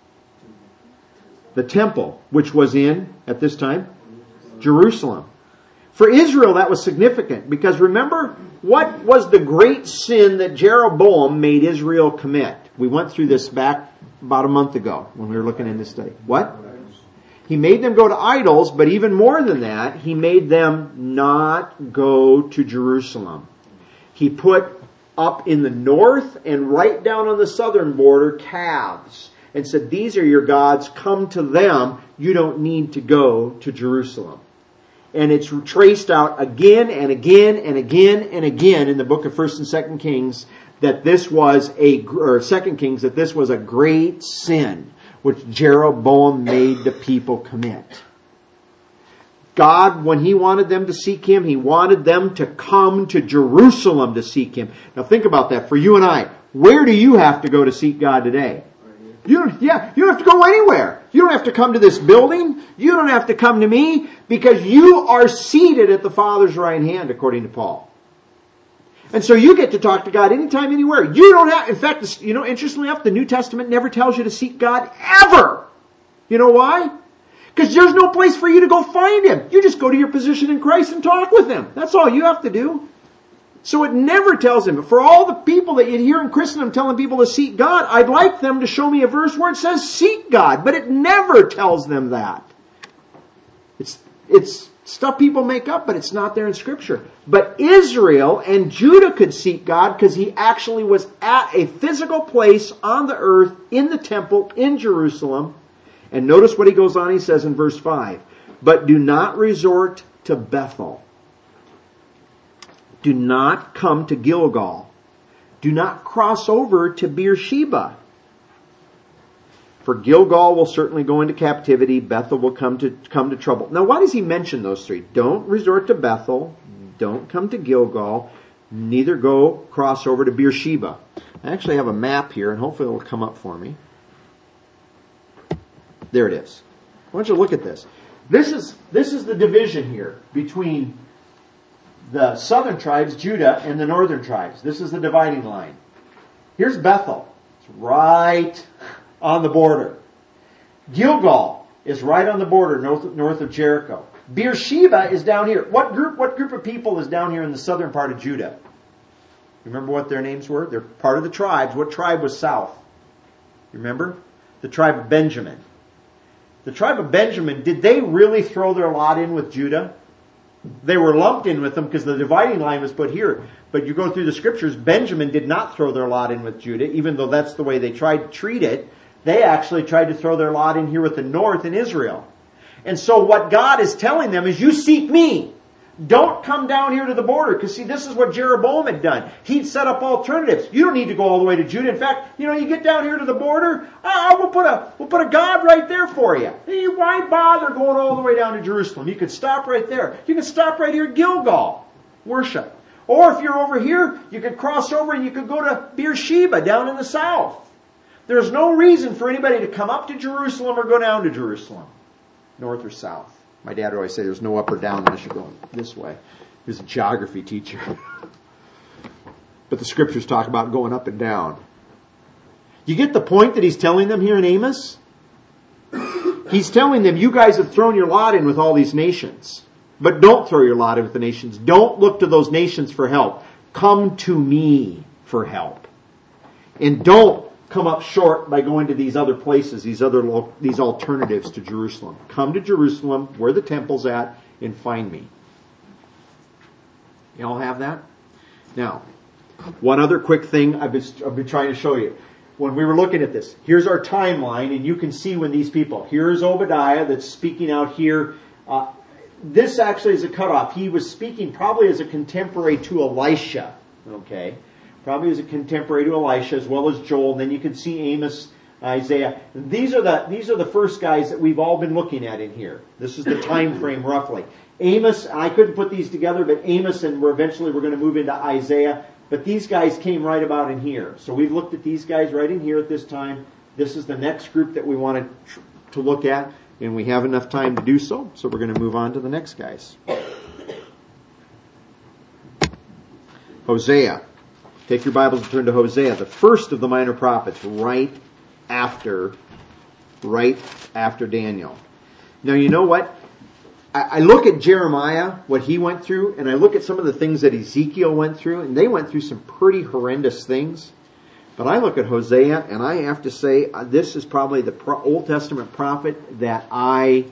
The temple, which was in, at this time, Jerusalem. For Israel, that was significant because remember, what was the great sin that Jeroboam made Israel commit? We went through this back about a month ago when we were looking in this study. What? He made them go to idols, but even more than that, he made them not go to Jerusalem. He put up in the north and right down on the southern border calves. and said, these are your gods, come to them. You don't need to go to Jerusalem. And it's traced out again and again and again and again in the book of 1st and 2nd Kings that this was or 2nd Kings, that this was a great sin which Jeroboam made the people commit. God, when He wanted them to seek Him, He wanted them to come to Jerusalem to seek Him. Now think about that. For you and I, where do you have to go to seek God today? You don't have to go anywhere. You don't have to come to this building. You don't have to come to me, because you are seated at the Father's right hand, according to Paul. And so you get to talk to God anytime, anywhere. You don't have, in fact, interestingly enough, the New Testament never tells you to seek God ever. You know why? Because there's no place for you to go find Him. You just go to your position in Christ and talk with Him. That's all you have to do. So it never tells Him. For all the people that you hear in Christendom telling people to seek God, I'd like them to show me a verse where it says seek God. But it never tells them that. It's stuff people make up, but it's not there in Scripture. But Israel and Judah could seek God because He actually was at a physical place on the earth, in the temple, in Jerusalem. And notice what he goes on, he says in verse 5, but do not resort to Bethel. Do not come to Gilgal. Do not cross over to Beersheba. For Gilgal will certainly go into captivity. Bethel will come to trouble. Now, why does he mention those three? Don't resort to Bethel. Don't come to Gilgal. Neither go cross over to Beersheba. I actually have a map here, and hopefully it will come up for me. There it is. I want you to look at this. This is the division here between the southern tribes, Judah, and the northern tribes. This is the dividing line. Here's Bethel. It's right on the border. Gilgal is right on the border, north of Jericho. Beersheba is down here. What group of people is down here in the southern part of Judah? Remember what their names were? They're part of the tribes. What tribe was south? You remember? The tribe of Benjamin. The tribe of Benjamin, did they really throw their lot in with Judah? They were lumped in with them because the dividing line was put here. But you go through the scriptures, Benjamin did not throw their lot in with Judah, even though that's the way they tried to treat it. They actually tried to throw their lot in here with the north in Israel. And so what God is telling them is, you seek me. Don't come down here to the border. Because see, this is what Jeroboam had done. He'd set up alternatives. You don't need to go all the way to Judah. In fact, you get down here to the border, we'll put a God right there for you. Hey, why bother going all the way down to Jerusalem? You could stop right there. You could stop right here at Gilgal. Worship. Or if you're over here, you could cross over and you could go to Beersheba down in the south. There's no reason for anybody to come up to Jerusalem or go down to Jerusalem. North or south. My dad would always say there's no up or down unless you're going this way. He was a geography teacher. But the scriptures talk about going up and down. You get the point that he's telling them here in Amos? He's telling them, you guys have thrown your lot in with all these nations. But don't throw your lot in with the nations. Don't look to those nations for help. Come to me for help. And don't come up short by going to these other places, these alternatives to Jerusalem. Come to Jerusalem, where the temple's at, and find me. You all have that? Now, one other quick thing I've been trying to show you. When we were looking at this, here's our timeline, and you can see when these people. Here's Obadiah that's speaking out here. This actually is a cutoff. He was speaking probably as a contemporary to Elisha. Okay? Probably as a contemporary to Elisha, as well as Joel. And then you can see Amos, Isaiah. These are the first guys that we've all been looking at in here. This is the time frame roughly. Amos, I couldn't put these together, but Amos, and eventually we're going to move into Isaiah. But these guys came right about in here. So we've looked at these guys right in here at this time. This is the next group that we wanted to look at, and we have enough time to do so. So we're going to move on to the next guys. Hosea. Take your Bibles and turn to Hosea, the first of the minor prophets, right after Daniel. Now, you know what? I look at Jeremiah, what he went through, and I look at some of the things that Ezekiel went through, and they went through some pretty horrendous things. But I look at Hosea, and I have to say, this is probably the Old Testament prophet that I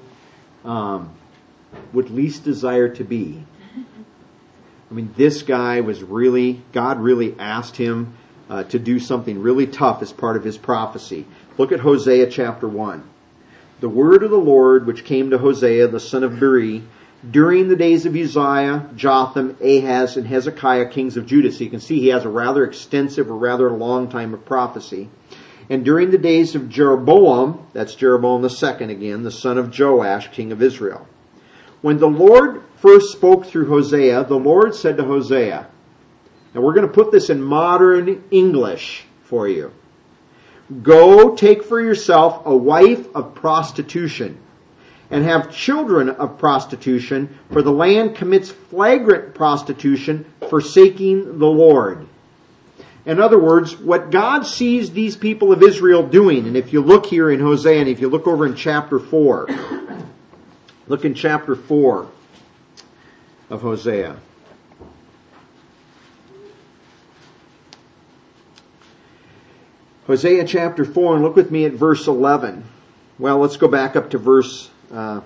would least desire to be. I mean, this guy God really asked him to do something really tough as part of his prophecy. Look at Hosea chapter 1. The word of the Lord which came to Hosea, the son of Beeri, during the days of Uzziah, Jotham, Ahaz, and Hezekiah, kings of Judah. So you can see he has a rather extensive, or rather long time of prophecy. And during the days of Jeroboam, that's Jeroboam the second again, the son of Joash, king of Israel. When the Lord first spoke through Hosea, the Lord said to Hosea, now we're going to put this in modern English for you. Go take for yourself a wife of prostitution, and have children of prostitution, for the land commits flagrant prostitution, forsaking the Lord. In other words, what God sees these people of Israel doing, and if you look here in Hosea, and if you look over in chapter 4, look in chapter 4 of Hosea. Hosea chapter 4, and look with me at verse 11. Well, let's go back up to verse 7.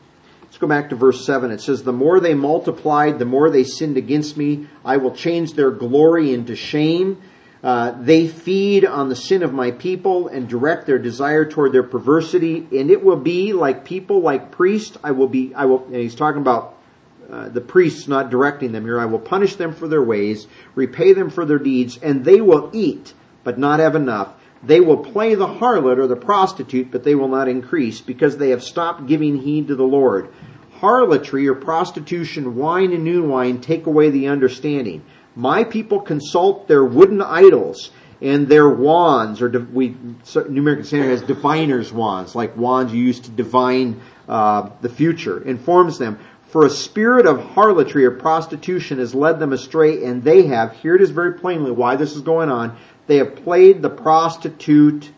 It says, the more they multiplied, the more they sinned against me. I will change their glory into shame. They feed on the sin of my people and direct their desire toward their perversity. And it will be like people, like priests. And he's talking about the priests not directing them here. I will punish them for their ways, repay them for their deeds, and they will eat, but not have enough. They will play the harlot or the prostitute, but they will not increase, because they have stopped giving heed to the Lord. Harlotry or prostitution, wine and new wine take away the understanding. My people consult their wooden idols and their wands, or New American Standard has diviner's wands, like wands you use to divine the future, informs them. For a spirit of harlotry or prostitution has led them astray, and they have, here it is very plainly why this is going on, they have played the prostitute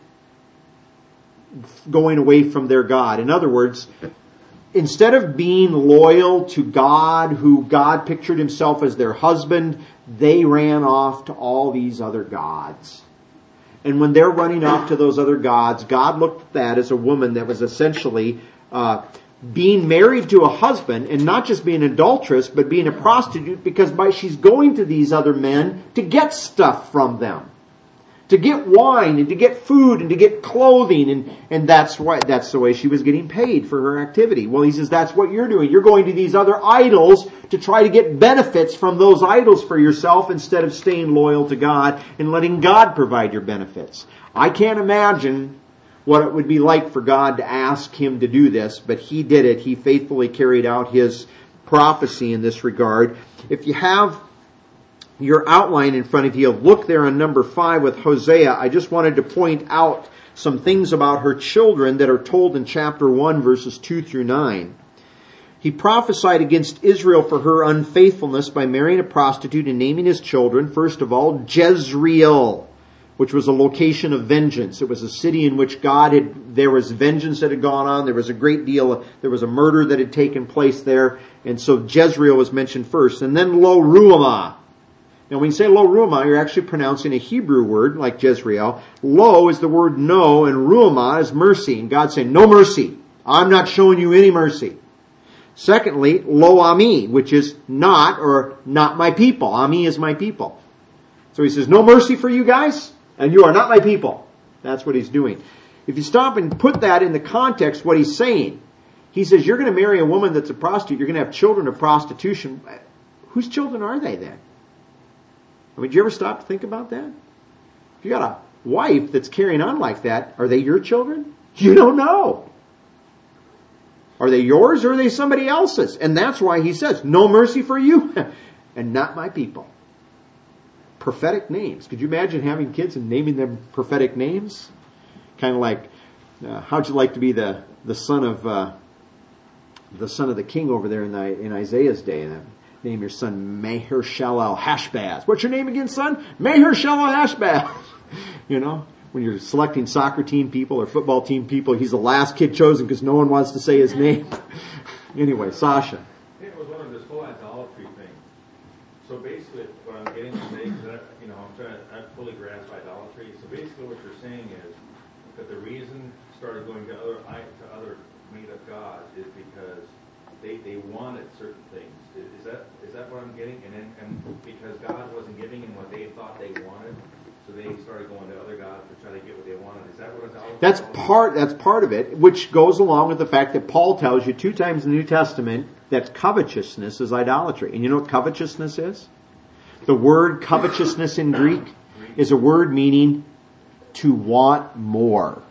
going away from their God. In other words, instead of being loyal to God, who God pictured himself as their husband, they ran off to all these other gods. And when they're running off to those other gods, God looked at that as a woman that was essentially being married to a husband, and not just being an adulteress, but being a prostitute, because she's going to these other men to get stuff from them. To get wine and to get food and to get clothing, and that's the way she was getting paid for her activity. Well, he says that's what you're doing. You're going to these other idols to try to get benefits from those idols for yourself, instead of staying loyal to God and letting God provide your benefits. I can't imagine what it would be like for God to ask him to do this, but he did it. He faithfully carried out his prophecy in this regard. If you have your outline in front of you, look there on number 5 with Hosea. I just wanted to point out some things about her children that are told in chapter 1, verses 2 through 9. He prophesied against Israel for her unfaithfulness by marrying a prostitute and naming his children, first of all, Jezreel, which was a location of vengeance. It was a city in which there was vengeance that had gone on. There was a great deal, there was a murder that had taken place there. And so Jezreel was mentioned first. And then Lo Ruhamah. Now when you say Lo Ruhamah, you're actually pronouncing a Hebrew word like Jezreel. Lo is the word no, and Ruhamah is mercy. And God's saying, no mercy. I'm not showing you any mercy. Secondly, Lo Ami, which is not, or not my people. Ami is my people. So he says, no mercy for you guys, and you are not my people. That's what he's doing. If you stop and put that in the context, what he's saying, he says, you're going to marry a woman that's a prostitute, you're going to have children of prostitution. Whose children are they then? I mean, did you ever stop to think about that? If you got a wife that's carrying on like that, are they your children? You don't know. Are they yours or are they somebody else's? And that's why he says, no mercy for you and not my people. Prophetic names. Could you imagine having kids and naming them prophetic names? Kind of like, how'd you like to be the son of the king over there in Isaiah's day? Name your son Maher-Shalal-Hashbaz. What's your name again, son? Maher-Shalal-Hashbaz. You know, when you're selecting soccer team people or football team people, he's the last kid chosen because no one wants to say his name. Anyway, Sasha. It was one of this whole idolatry thing. So basically, what I'm getting to say, I fully grasp idolatry. So basically, what you're saying is that the reason started going to other made-up gods is because they wanted certain things. Is that what I'm getting? And because God wasn't giving them what they thought they wanted, so they started going to other gods to try to get what they wanted. Is that what idolatry is? That's part of it, which goes along with the fact that Paul tells you 2 times in the New Testament that covetousness is idolatry. And you know what covetousness is? The word covetousness in Greek is a word meaning to want more.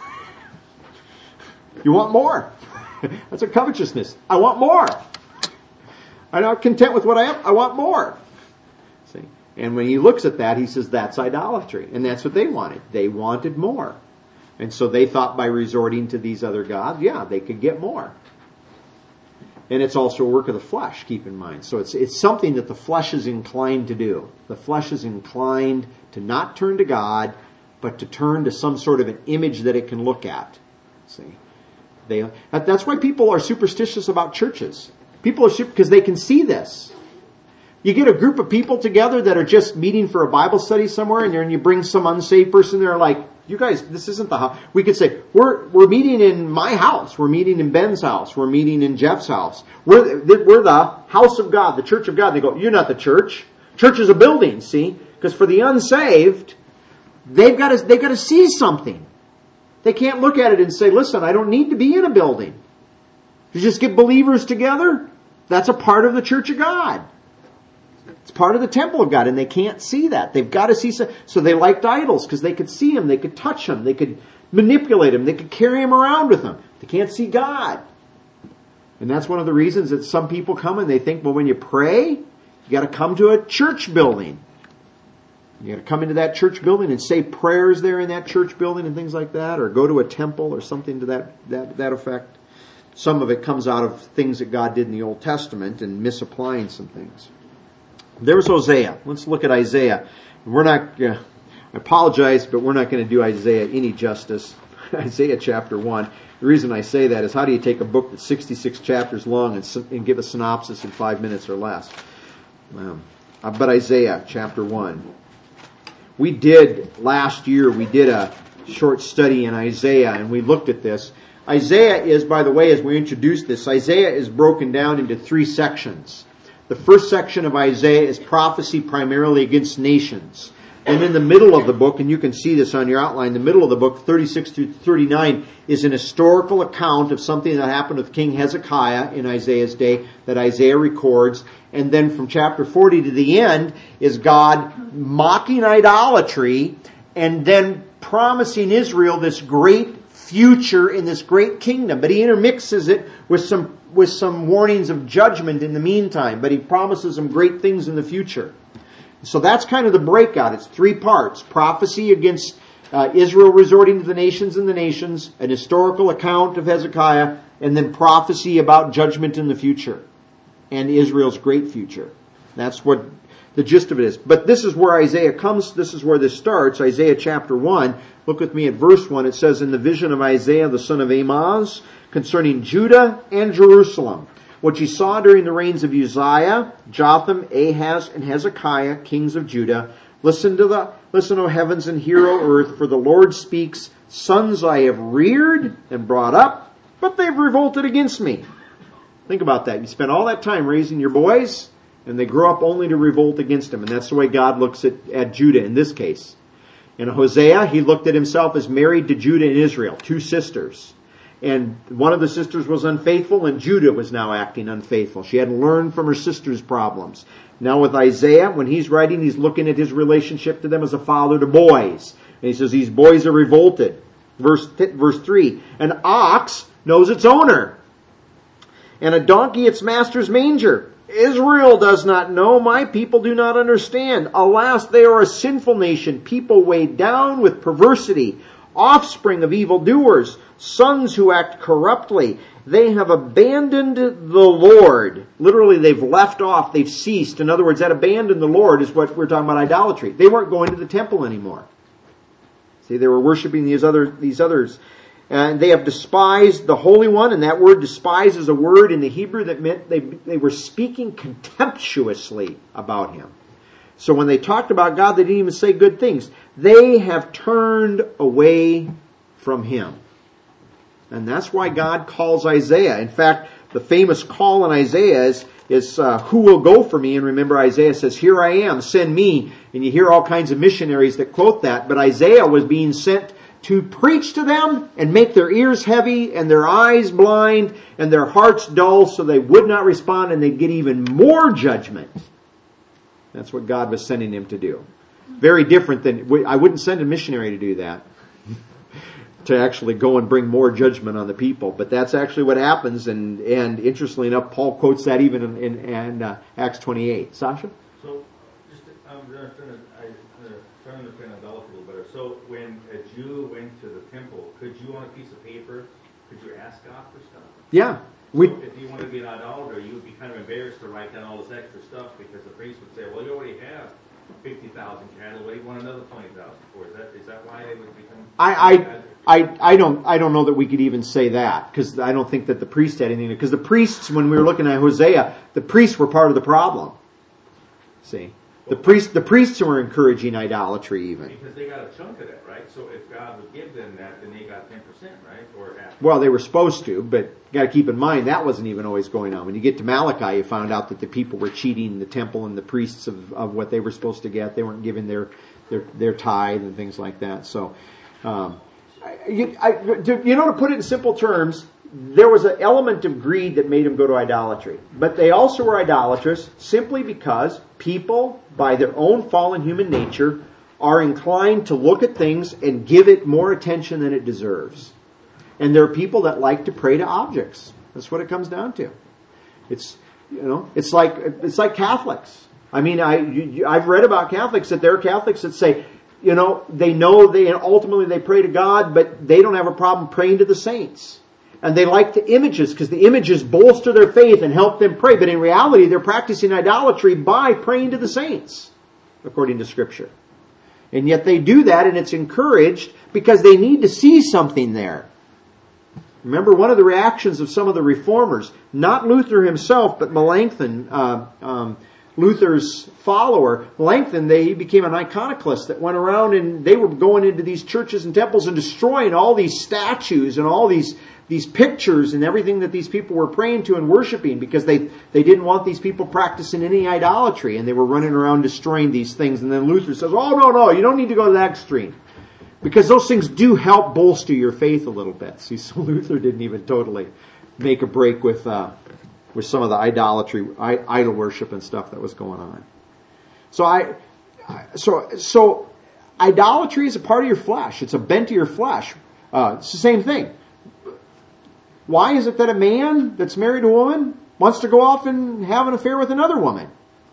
You want more. That's a covetousness. I want more. I'm not content with what I have. I want more. See? And when he looks at that, he says that's idolatry. And that's what they wanted. They wanted more. And so they thought by resorting to these other gods, they could get more. And it's also a work of the flesh, keep in mind. So it's something that the flesh is inclined to do. The flesh is inclined to not turn to God, but to turn to some sort of an image that it can look at. See? That's why people are superstitious about churches. People are because they can see this. You get a group of people together that are just meeting for a Bible study somewhere, and then you bring some unsaved person there like, you guys, this isn't the house. We could say, we're meeting in my house. We're meeting in Ben's house. We're meeting in Jeff's house. We're the house of God, the church of God. They go, you're not the church. Church is a building, see? Because for the unsaved, they've got to see something. They can't look at it and say, listen, I don't need to be in a building. You just get believers together. That's a part of the church of God. It's part of the temple of God, and they can't see that. They've got to see so they liked idols because they could see them, they could touch them, they could manipulate them, they could carry them around with them. They can't see God. And that's one of the reasons that some people come and they think, well, when you pray, you got to come to a church building. You got to come into that church building and say prayers there in that church building and things like that, or go to a temple or something to that effect. Some of it comes out of things that God did in the Old Testament and misapplying some things. There's Hosea. Let's look at Isaiah. I apologize, but we're not going to do Isaiah any justice. Isaiah chapter 1. The reason I say that is how do you take a book that's 66 chapters long and give a synopsis in 5 minutes or less? But Isaiah chapter 1. Last year, we did a short study in Isaiah, and we looked at this. Isaiah is, by the way, as we introduced this, Isaiah is broken down into 3 sections. The first section of Isaiah is prophecy primarily against nations. And in the middle of the book, and you can see this on your outline, the middle of the book, 36 through 39, is an historical account of something that happened with King Hezekiah in Isaiah's day that Isaiah records. And then from chapter 40 to the end is God mocking idolatry and then promising Israel this great future in this great kingdom. But he intermixes it with some warnings of judgment in the meantime. But he promises them great things in the future. So that's kind of the breakout. It's 3 parts. Prophecy against Israel resorting to the nations and the nations, an historical account of Hezekiah, and then prophecy about judgment in the future and Israel's great future. That's what the gist of it is. But this is where Isaiah comes. This is where this starts. Isaiah chapter 1. Look with me at verse 1. It says, in the vision of Isaiah the son of Amoz concerning Judah and Jerusalem, what you saw during the reigns of Uzziah, Jotham, Ahaz, and Hezekiah, kings of Judah. Listen, O heavens, and hear, O earth, for the Lord speaks, sons I have reared and brought up, but they've revolted against me. Think about that. You spend all that time raising your boys, and they grow up only to revolt against him. And that's the way God looks at Judah in this case. In Hosea, he looked at himself as married to Judah and Israel, 2 sisters. And one of the sisters was unfaithful, and Judah was now acting unfaithful. She hadn't learned from her sister's problems. Now with Isaiah, when he's writing, he's looking at his relationship to them as a father to boys. And he says, these boys are revolted. Verse 3, an ox knows its owner, and a donkey its master's manger. Israel does not know, my people do not understand. Alas, they are a sinful nation, people weighed down with perversity, offspring of evildoers, sons who act corruptly. They have abandoned the Lord. Literally, they've left off, they've ceased. In other words, that abandon the Lord is what we're talking about idolatry. They weren't going to the temple anymore. See, they were worshiping these others. And they have despised the Holy One, and that word despise is a word in the Hebrew that meant they were speaking contemptuously about Him. So when they talked about God, they didn't even say good things. They have turned away from Him. And that's why God calls Isaiah. In fact, the famous call in Isaiah is, who will go for me? And remember, Isaiah says, here I am, send me. And you hear all kinds of missionaries that quote that. But Isaiah was being sent to preach to them and make their ears heavy and their eyes blind and their hearts dull so they would not respond and they'd get even more judgment. That's what God was sending him to do. Very different than, I wouldn't send a missionary to do that. To actually go and bring more judgment on the people. But that's actually what happens, and interestingly enough, Paul quotes that even in Acts 28. Sasha? So, I'm trying to understand idolatry a little better. So, when a Jew went to the temple, could you, on a piece of paper, could you ask God for stuff? Yeah. So if you want to be an idolater, you would be kind of embarrassed to write down all this extra stuff because the priest would say, well, you already have 50,000 cattle. What do you want another 20,000 for? Is that why they would become? I don't know that we could even say that, because I don't think that the priest had anything. Because the priests, when we were looking at Hosea, the priests were part of the problem. See, the priests were encouraging idolatry even. Because they got a chunk of that, right? So if God would give them that, then they got 10%, right? Or half. Well, they were supposed to, but you got to keep in mind that wasn't even always going on. When you get to Malachi, you found out that the people were cheating the temple and the priests of what they were supposed to get. They weren't giving their tithe and things like that. So, to put it in simple terms, there was an element of greed that made them go to idolatry. But they also were idolatrous simply because people, by their own fallen human nature, are inclined to look at things and give it more attention than it deserves. And there are people that like to pray to objects. That's what it comes down to. It's like Catholics. I mean, I've read about Catholics that there are Catholics that say, they ultimately pray to God, but they don't have a problem praying to the saints. And they like the images because the images bolster their faith and help them pray. But in reality, they're practicing idolatry by praying to the saints, according to Scripture. And yet they do that, and it's encouraged because they need to see something there. Remember, one of the reactions of some of the reformers, not Luther himself, but Melanchthon, Luther's follower, Melanchthon, he became an iconoclast that went around and they were going into these churches and temples and destroying all these statues and all these pictures and everything that these people were praying to and worshiping because they didn't want these people practicing any idolatry, and they were running around destroying these things. And then Luther says, oh, no, you don't need to go to that extreme. Because those things do help bolster your faith a little bit. See, so Luther didn't even totally make a break with some of the idolatry, idol worship and stuff that was going on. So idolatry is a part of your flesh. It's a bent to your flesh. It's the same thing. Why is it that a man that's married to a woman wants to go off and have an affair with another woman?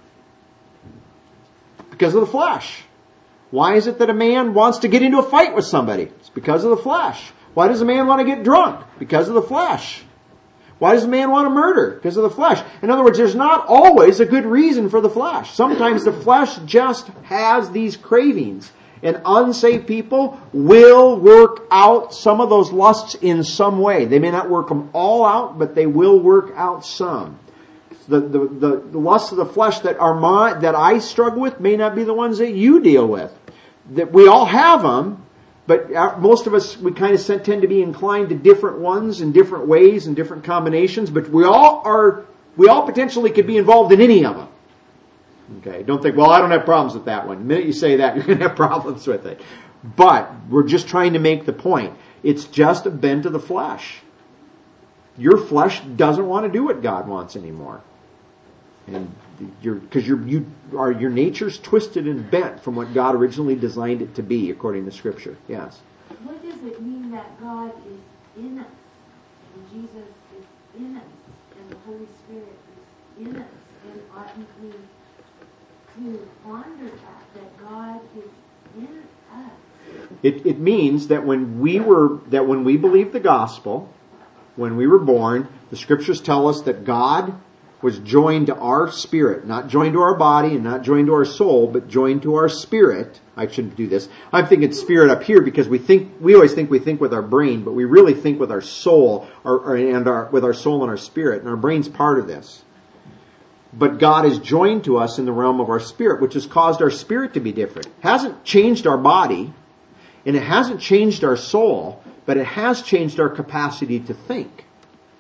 Because of the flesh. Why is it that a man wants to get into a fight with somebody? It's because of the flesh. Why does a man want to get drunk? Because of the flesh. Why does a man want to murder? Because of the flesh. In other words, there's not always a good reason for the flesh. Sometimes the flesh just has these cravings. And unsaved people will work out some of those lusts in some way. They may not work them all out, but they will work out some. The lusts of the flesh that I struggle with may not be the ones that you deal with. That we all have them, but most of us, we kind of tend to be inclined to different ones in different ways and different combinations, but we all potentially could be involved in any of them. Okay, don't think, well, I don't have problems with that one. The minute you say that, you're going to have problems with it. But we're just trying to make the point. It's just a bent of the flesh. Your flesh doesn't want to do what God wants anymore. And your nature's twisted and bent from what God originally designed it to be, according to Scripture. Yes. What does it mean that God is in us, and Jesus is in us, and the Holy Spirit is in us? And oughtn't we to ponder that God is in us? It means that when we believed the gospel, when we were born, the Scriptures tell us that God was joined to our spirit, not joined to our body and not joined to our soul, but joined to our spirit. I shouldn't do this. I'm thinking spirit up here because we always think with our brain, but we really think with our soul, with our soul and our spirit, and our brain's part of this. But God is joined to us in the realm of our spirit, which has caused our spirit to be different. It hasn't changed our body, and it hasn't changed our soul, but it has changed our capacity to think.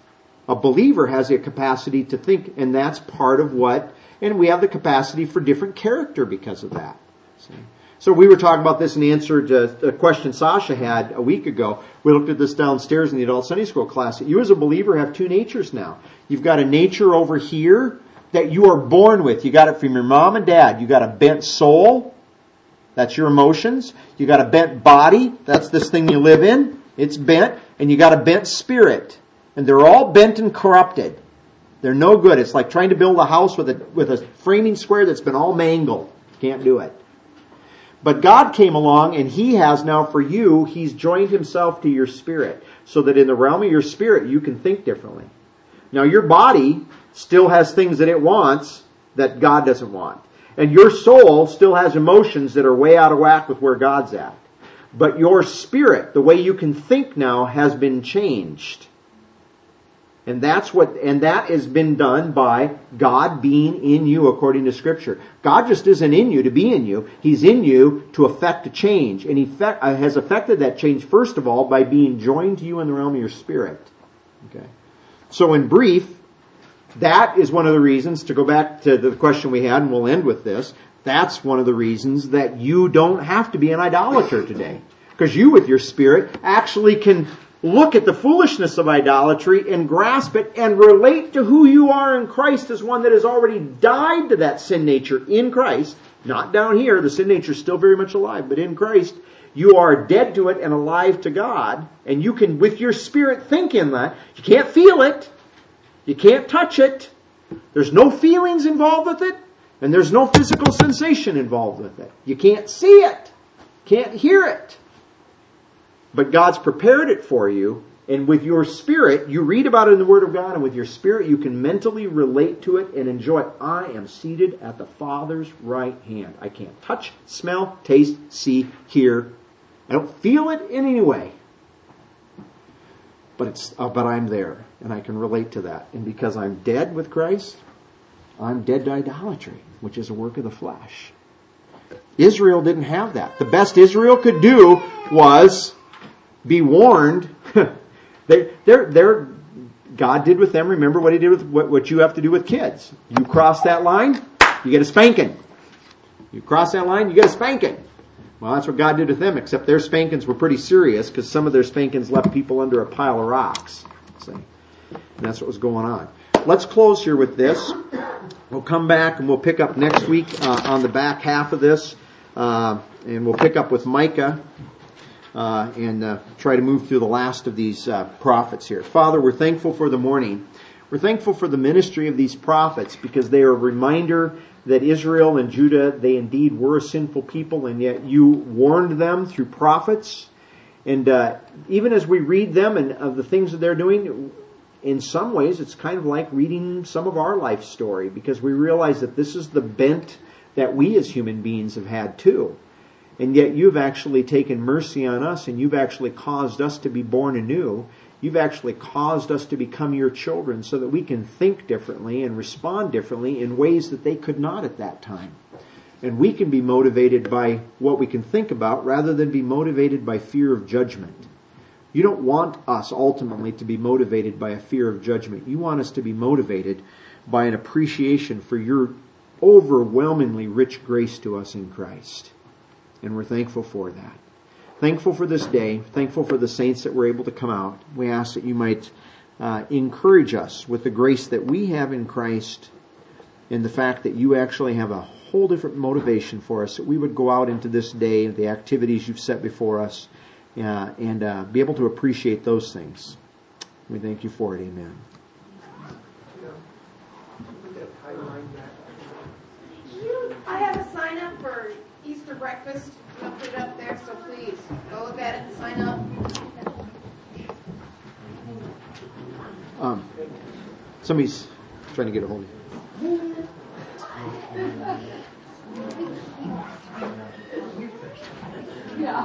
A believer has a capacity to think, and that's part of what, and we have the capacity for different character because of that. See? So we were talking about this in answer to a question Sasha had a week ago. We looked at this downstairs in the adult Sunday school class. You as a believer have two natures now. You've got a nature over here that you are born with. You got it from your mom and dad. You got a bent soul. That's your emotions. You got a bent body. That's this thing you live in. It's bent. And you got a bent spirit. And they're all bent and corrupted. They're no good. It's like trying to build a house with a framing square that's been all mangled. Can't do it. But God came along and He has now for you, He's joined Himself to your spirit. So that in the realm of your spirit, you can think differently. Now your body still has things that it wants that God doesn't want. And your soul still has emotions that are way out of whack with where God's at. But your spirit, the way you can think now, has been changed. And that has been done by God being in you according to Scripture. God just isn't in you to be in you. He's in you to effect a change. And He has effected that change, first of all, by being joined to you in the realm of your spirit. Okay. So in brief, that is one of the reasons, to go back to the question we had, and we'll end with this, that's one of the reasons that you don't have to be an idolater today. Because you, with your spirit, actually can look at the foolishness of idolatry and grasp it and relate to who you are in Christ as one that has already died to that sin nature in Christ. Not down here. The sin nature is still very much alive. But in Christ, you are dead to it and alive to God. And you can, with your spirit, think in that. You can't feel it. You can't touch it. There's no feelings involved with it. And there's no physical sensation involved with it. You can't see it. Can't hear it. But God's prepared it for you, and with your spirit, you read about it in the Word of God, and with your spirit you can mentally relate to it and enjoy it. I am seated at the Father's right hand. I can't touch, smell, taste, see, hear. I don't feel it in any way. But I'm there, and I can relate to that. And because I'm dead with Christ, I'm dead to idolatry, which is a work of the flesh. Israel didn't have that. The best Israel could do was be warned. God did with them. Remember what He did with what you have to do with kids. You cross that line, you get a spanking. You cross that line, you get a spanking. Well, that's what God did with them, except their spankings were pretty serious because some of their spankings left people under a pile of rocks. See? And that's what was going on. Let's close here with this. We'll come back and we'll pick up next week on the back half of this. And we'll pick up with Micah. And try to move through the last of these prophets here. Father, we're thankful for the morning. We're thankful for the ministry of these prophets because they are a reminder that Israel and Judah, they indeed were a sinful people, and yet you warned them through prophets. And even as we read them and of the things that they're doing, in some ways it's kind of like reading some of our life story because we realize that this is the bent that we as human beings have had too. And yet you've actually taken mercy on us, and you've actually caused us to be born anew. You've actually caused us to become your children so that we can think differently and respond differently in ways that they could not at that time. And we can be motivated by what we can think about rather than be motivated by fear of judgment. You don't want us ultimately to be motivated by a fear of judgment. You want us to be motivated by an appreciation for your overwhelmingly rich grace to us in Christ. And we're thankful for that. Thankful for this day. Thankful for the saints that were able to come out. We ask that you might encourage us with the grace that we have in Christ and the fact that you actually have a whole different motivation for us, that we would go out into this day, the activities you've set before us, and be able to appreciate those things. We thank you for it. Amen. I have a sign up for Easter breakfast. I'll put it up there, so please go look at it and sign up. Somebody's trying to get a hold of you. Yeah.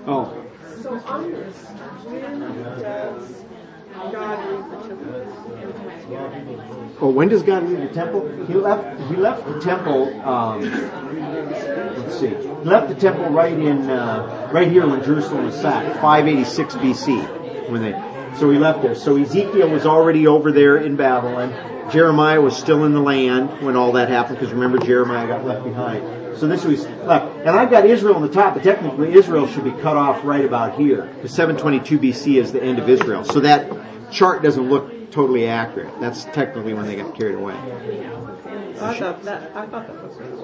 Oh. So on this, when does God leave the temple? Oh, when does God leave the temple? He left the temple. Let's see. He left the temple right here when Jerusalem was sacked, 586 BC. So he left there. So Ezekiel was already over there in Babylon. Jeremiah was still in the land when all that happened, because remember, Jeremiah got left behind. So this was left. And I've got Israel on the top, but technically Israel should be cut off right about here. Because 722 BC is the end of Israel. So that chart doesn't look totally accurate. That's technically when they got carried away. I thought that was what it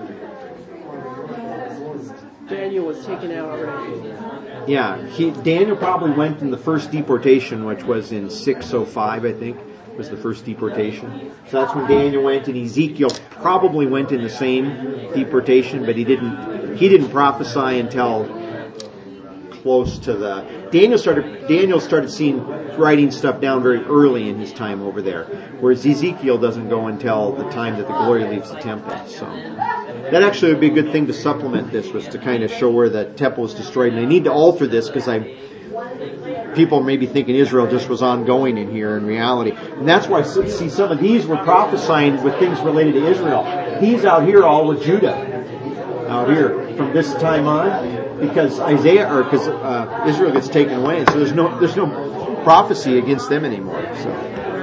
was. Daniel was taken out already. Yeah, Daniel probably went in the first deportation, which was in 605, I think, was the first deportation. So that's when Daniel went, and Ezekiel probably went in the same deportation, but he didn't prophesy until close to the... Daniel started writing stuff down very early in his time over there, whereas Ezekiel doesn't go until the time that the glory leaves the temple. So that actually would be a good thing to supplement this, was to kind of show where the temple was destroyed. And I need to alter this because people may be thinking Israel just was ongoing in here in reality. And that's why, see, some of these were prophesying with things related to Israel. He's out here all with Judah, out here from this time on, because Israel gets taken away, and so there's no prophecy against them anymore. So.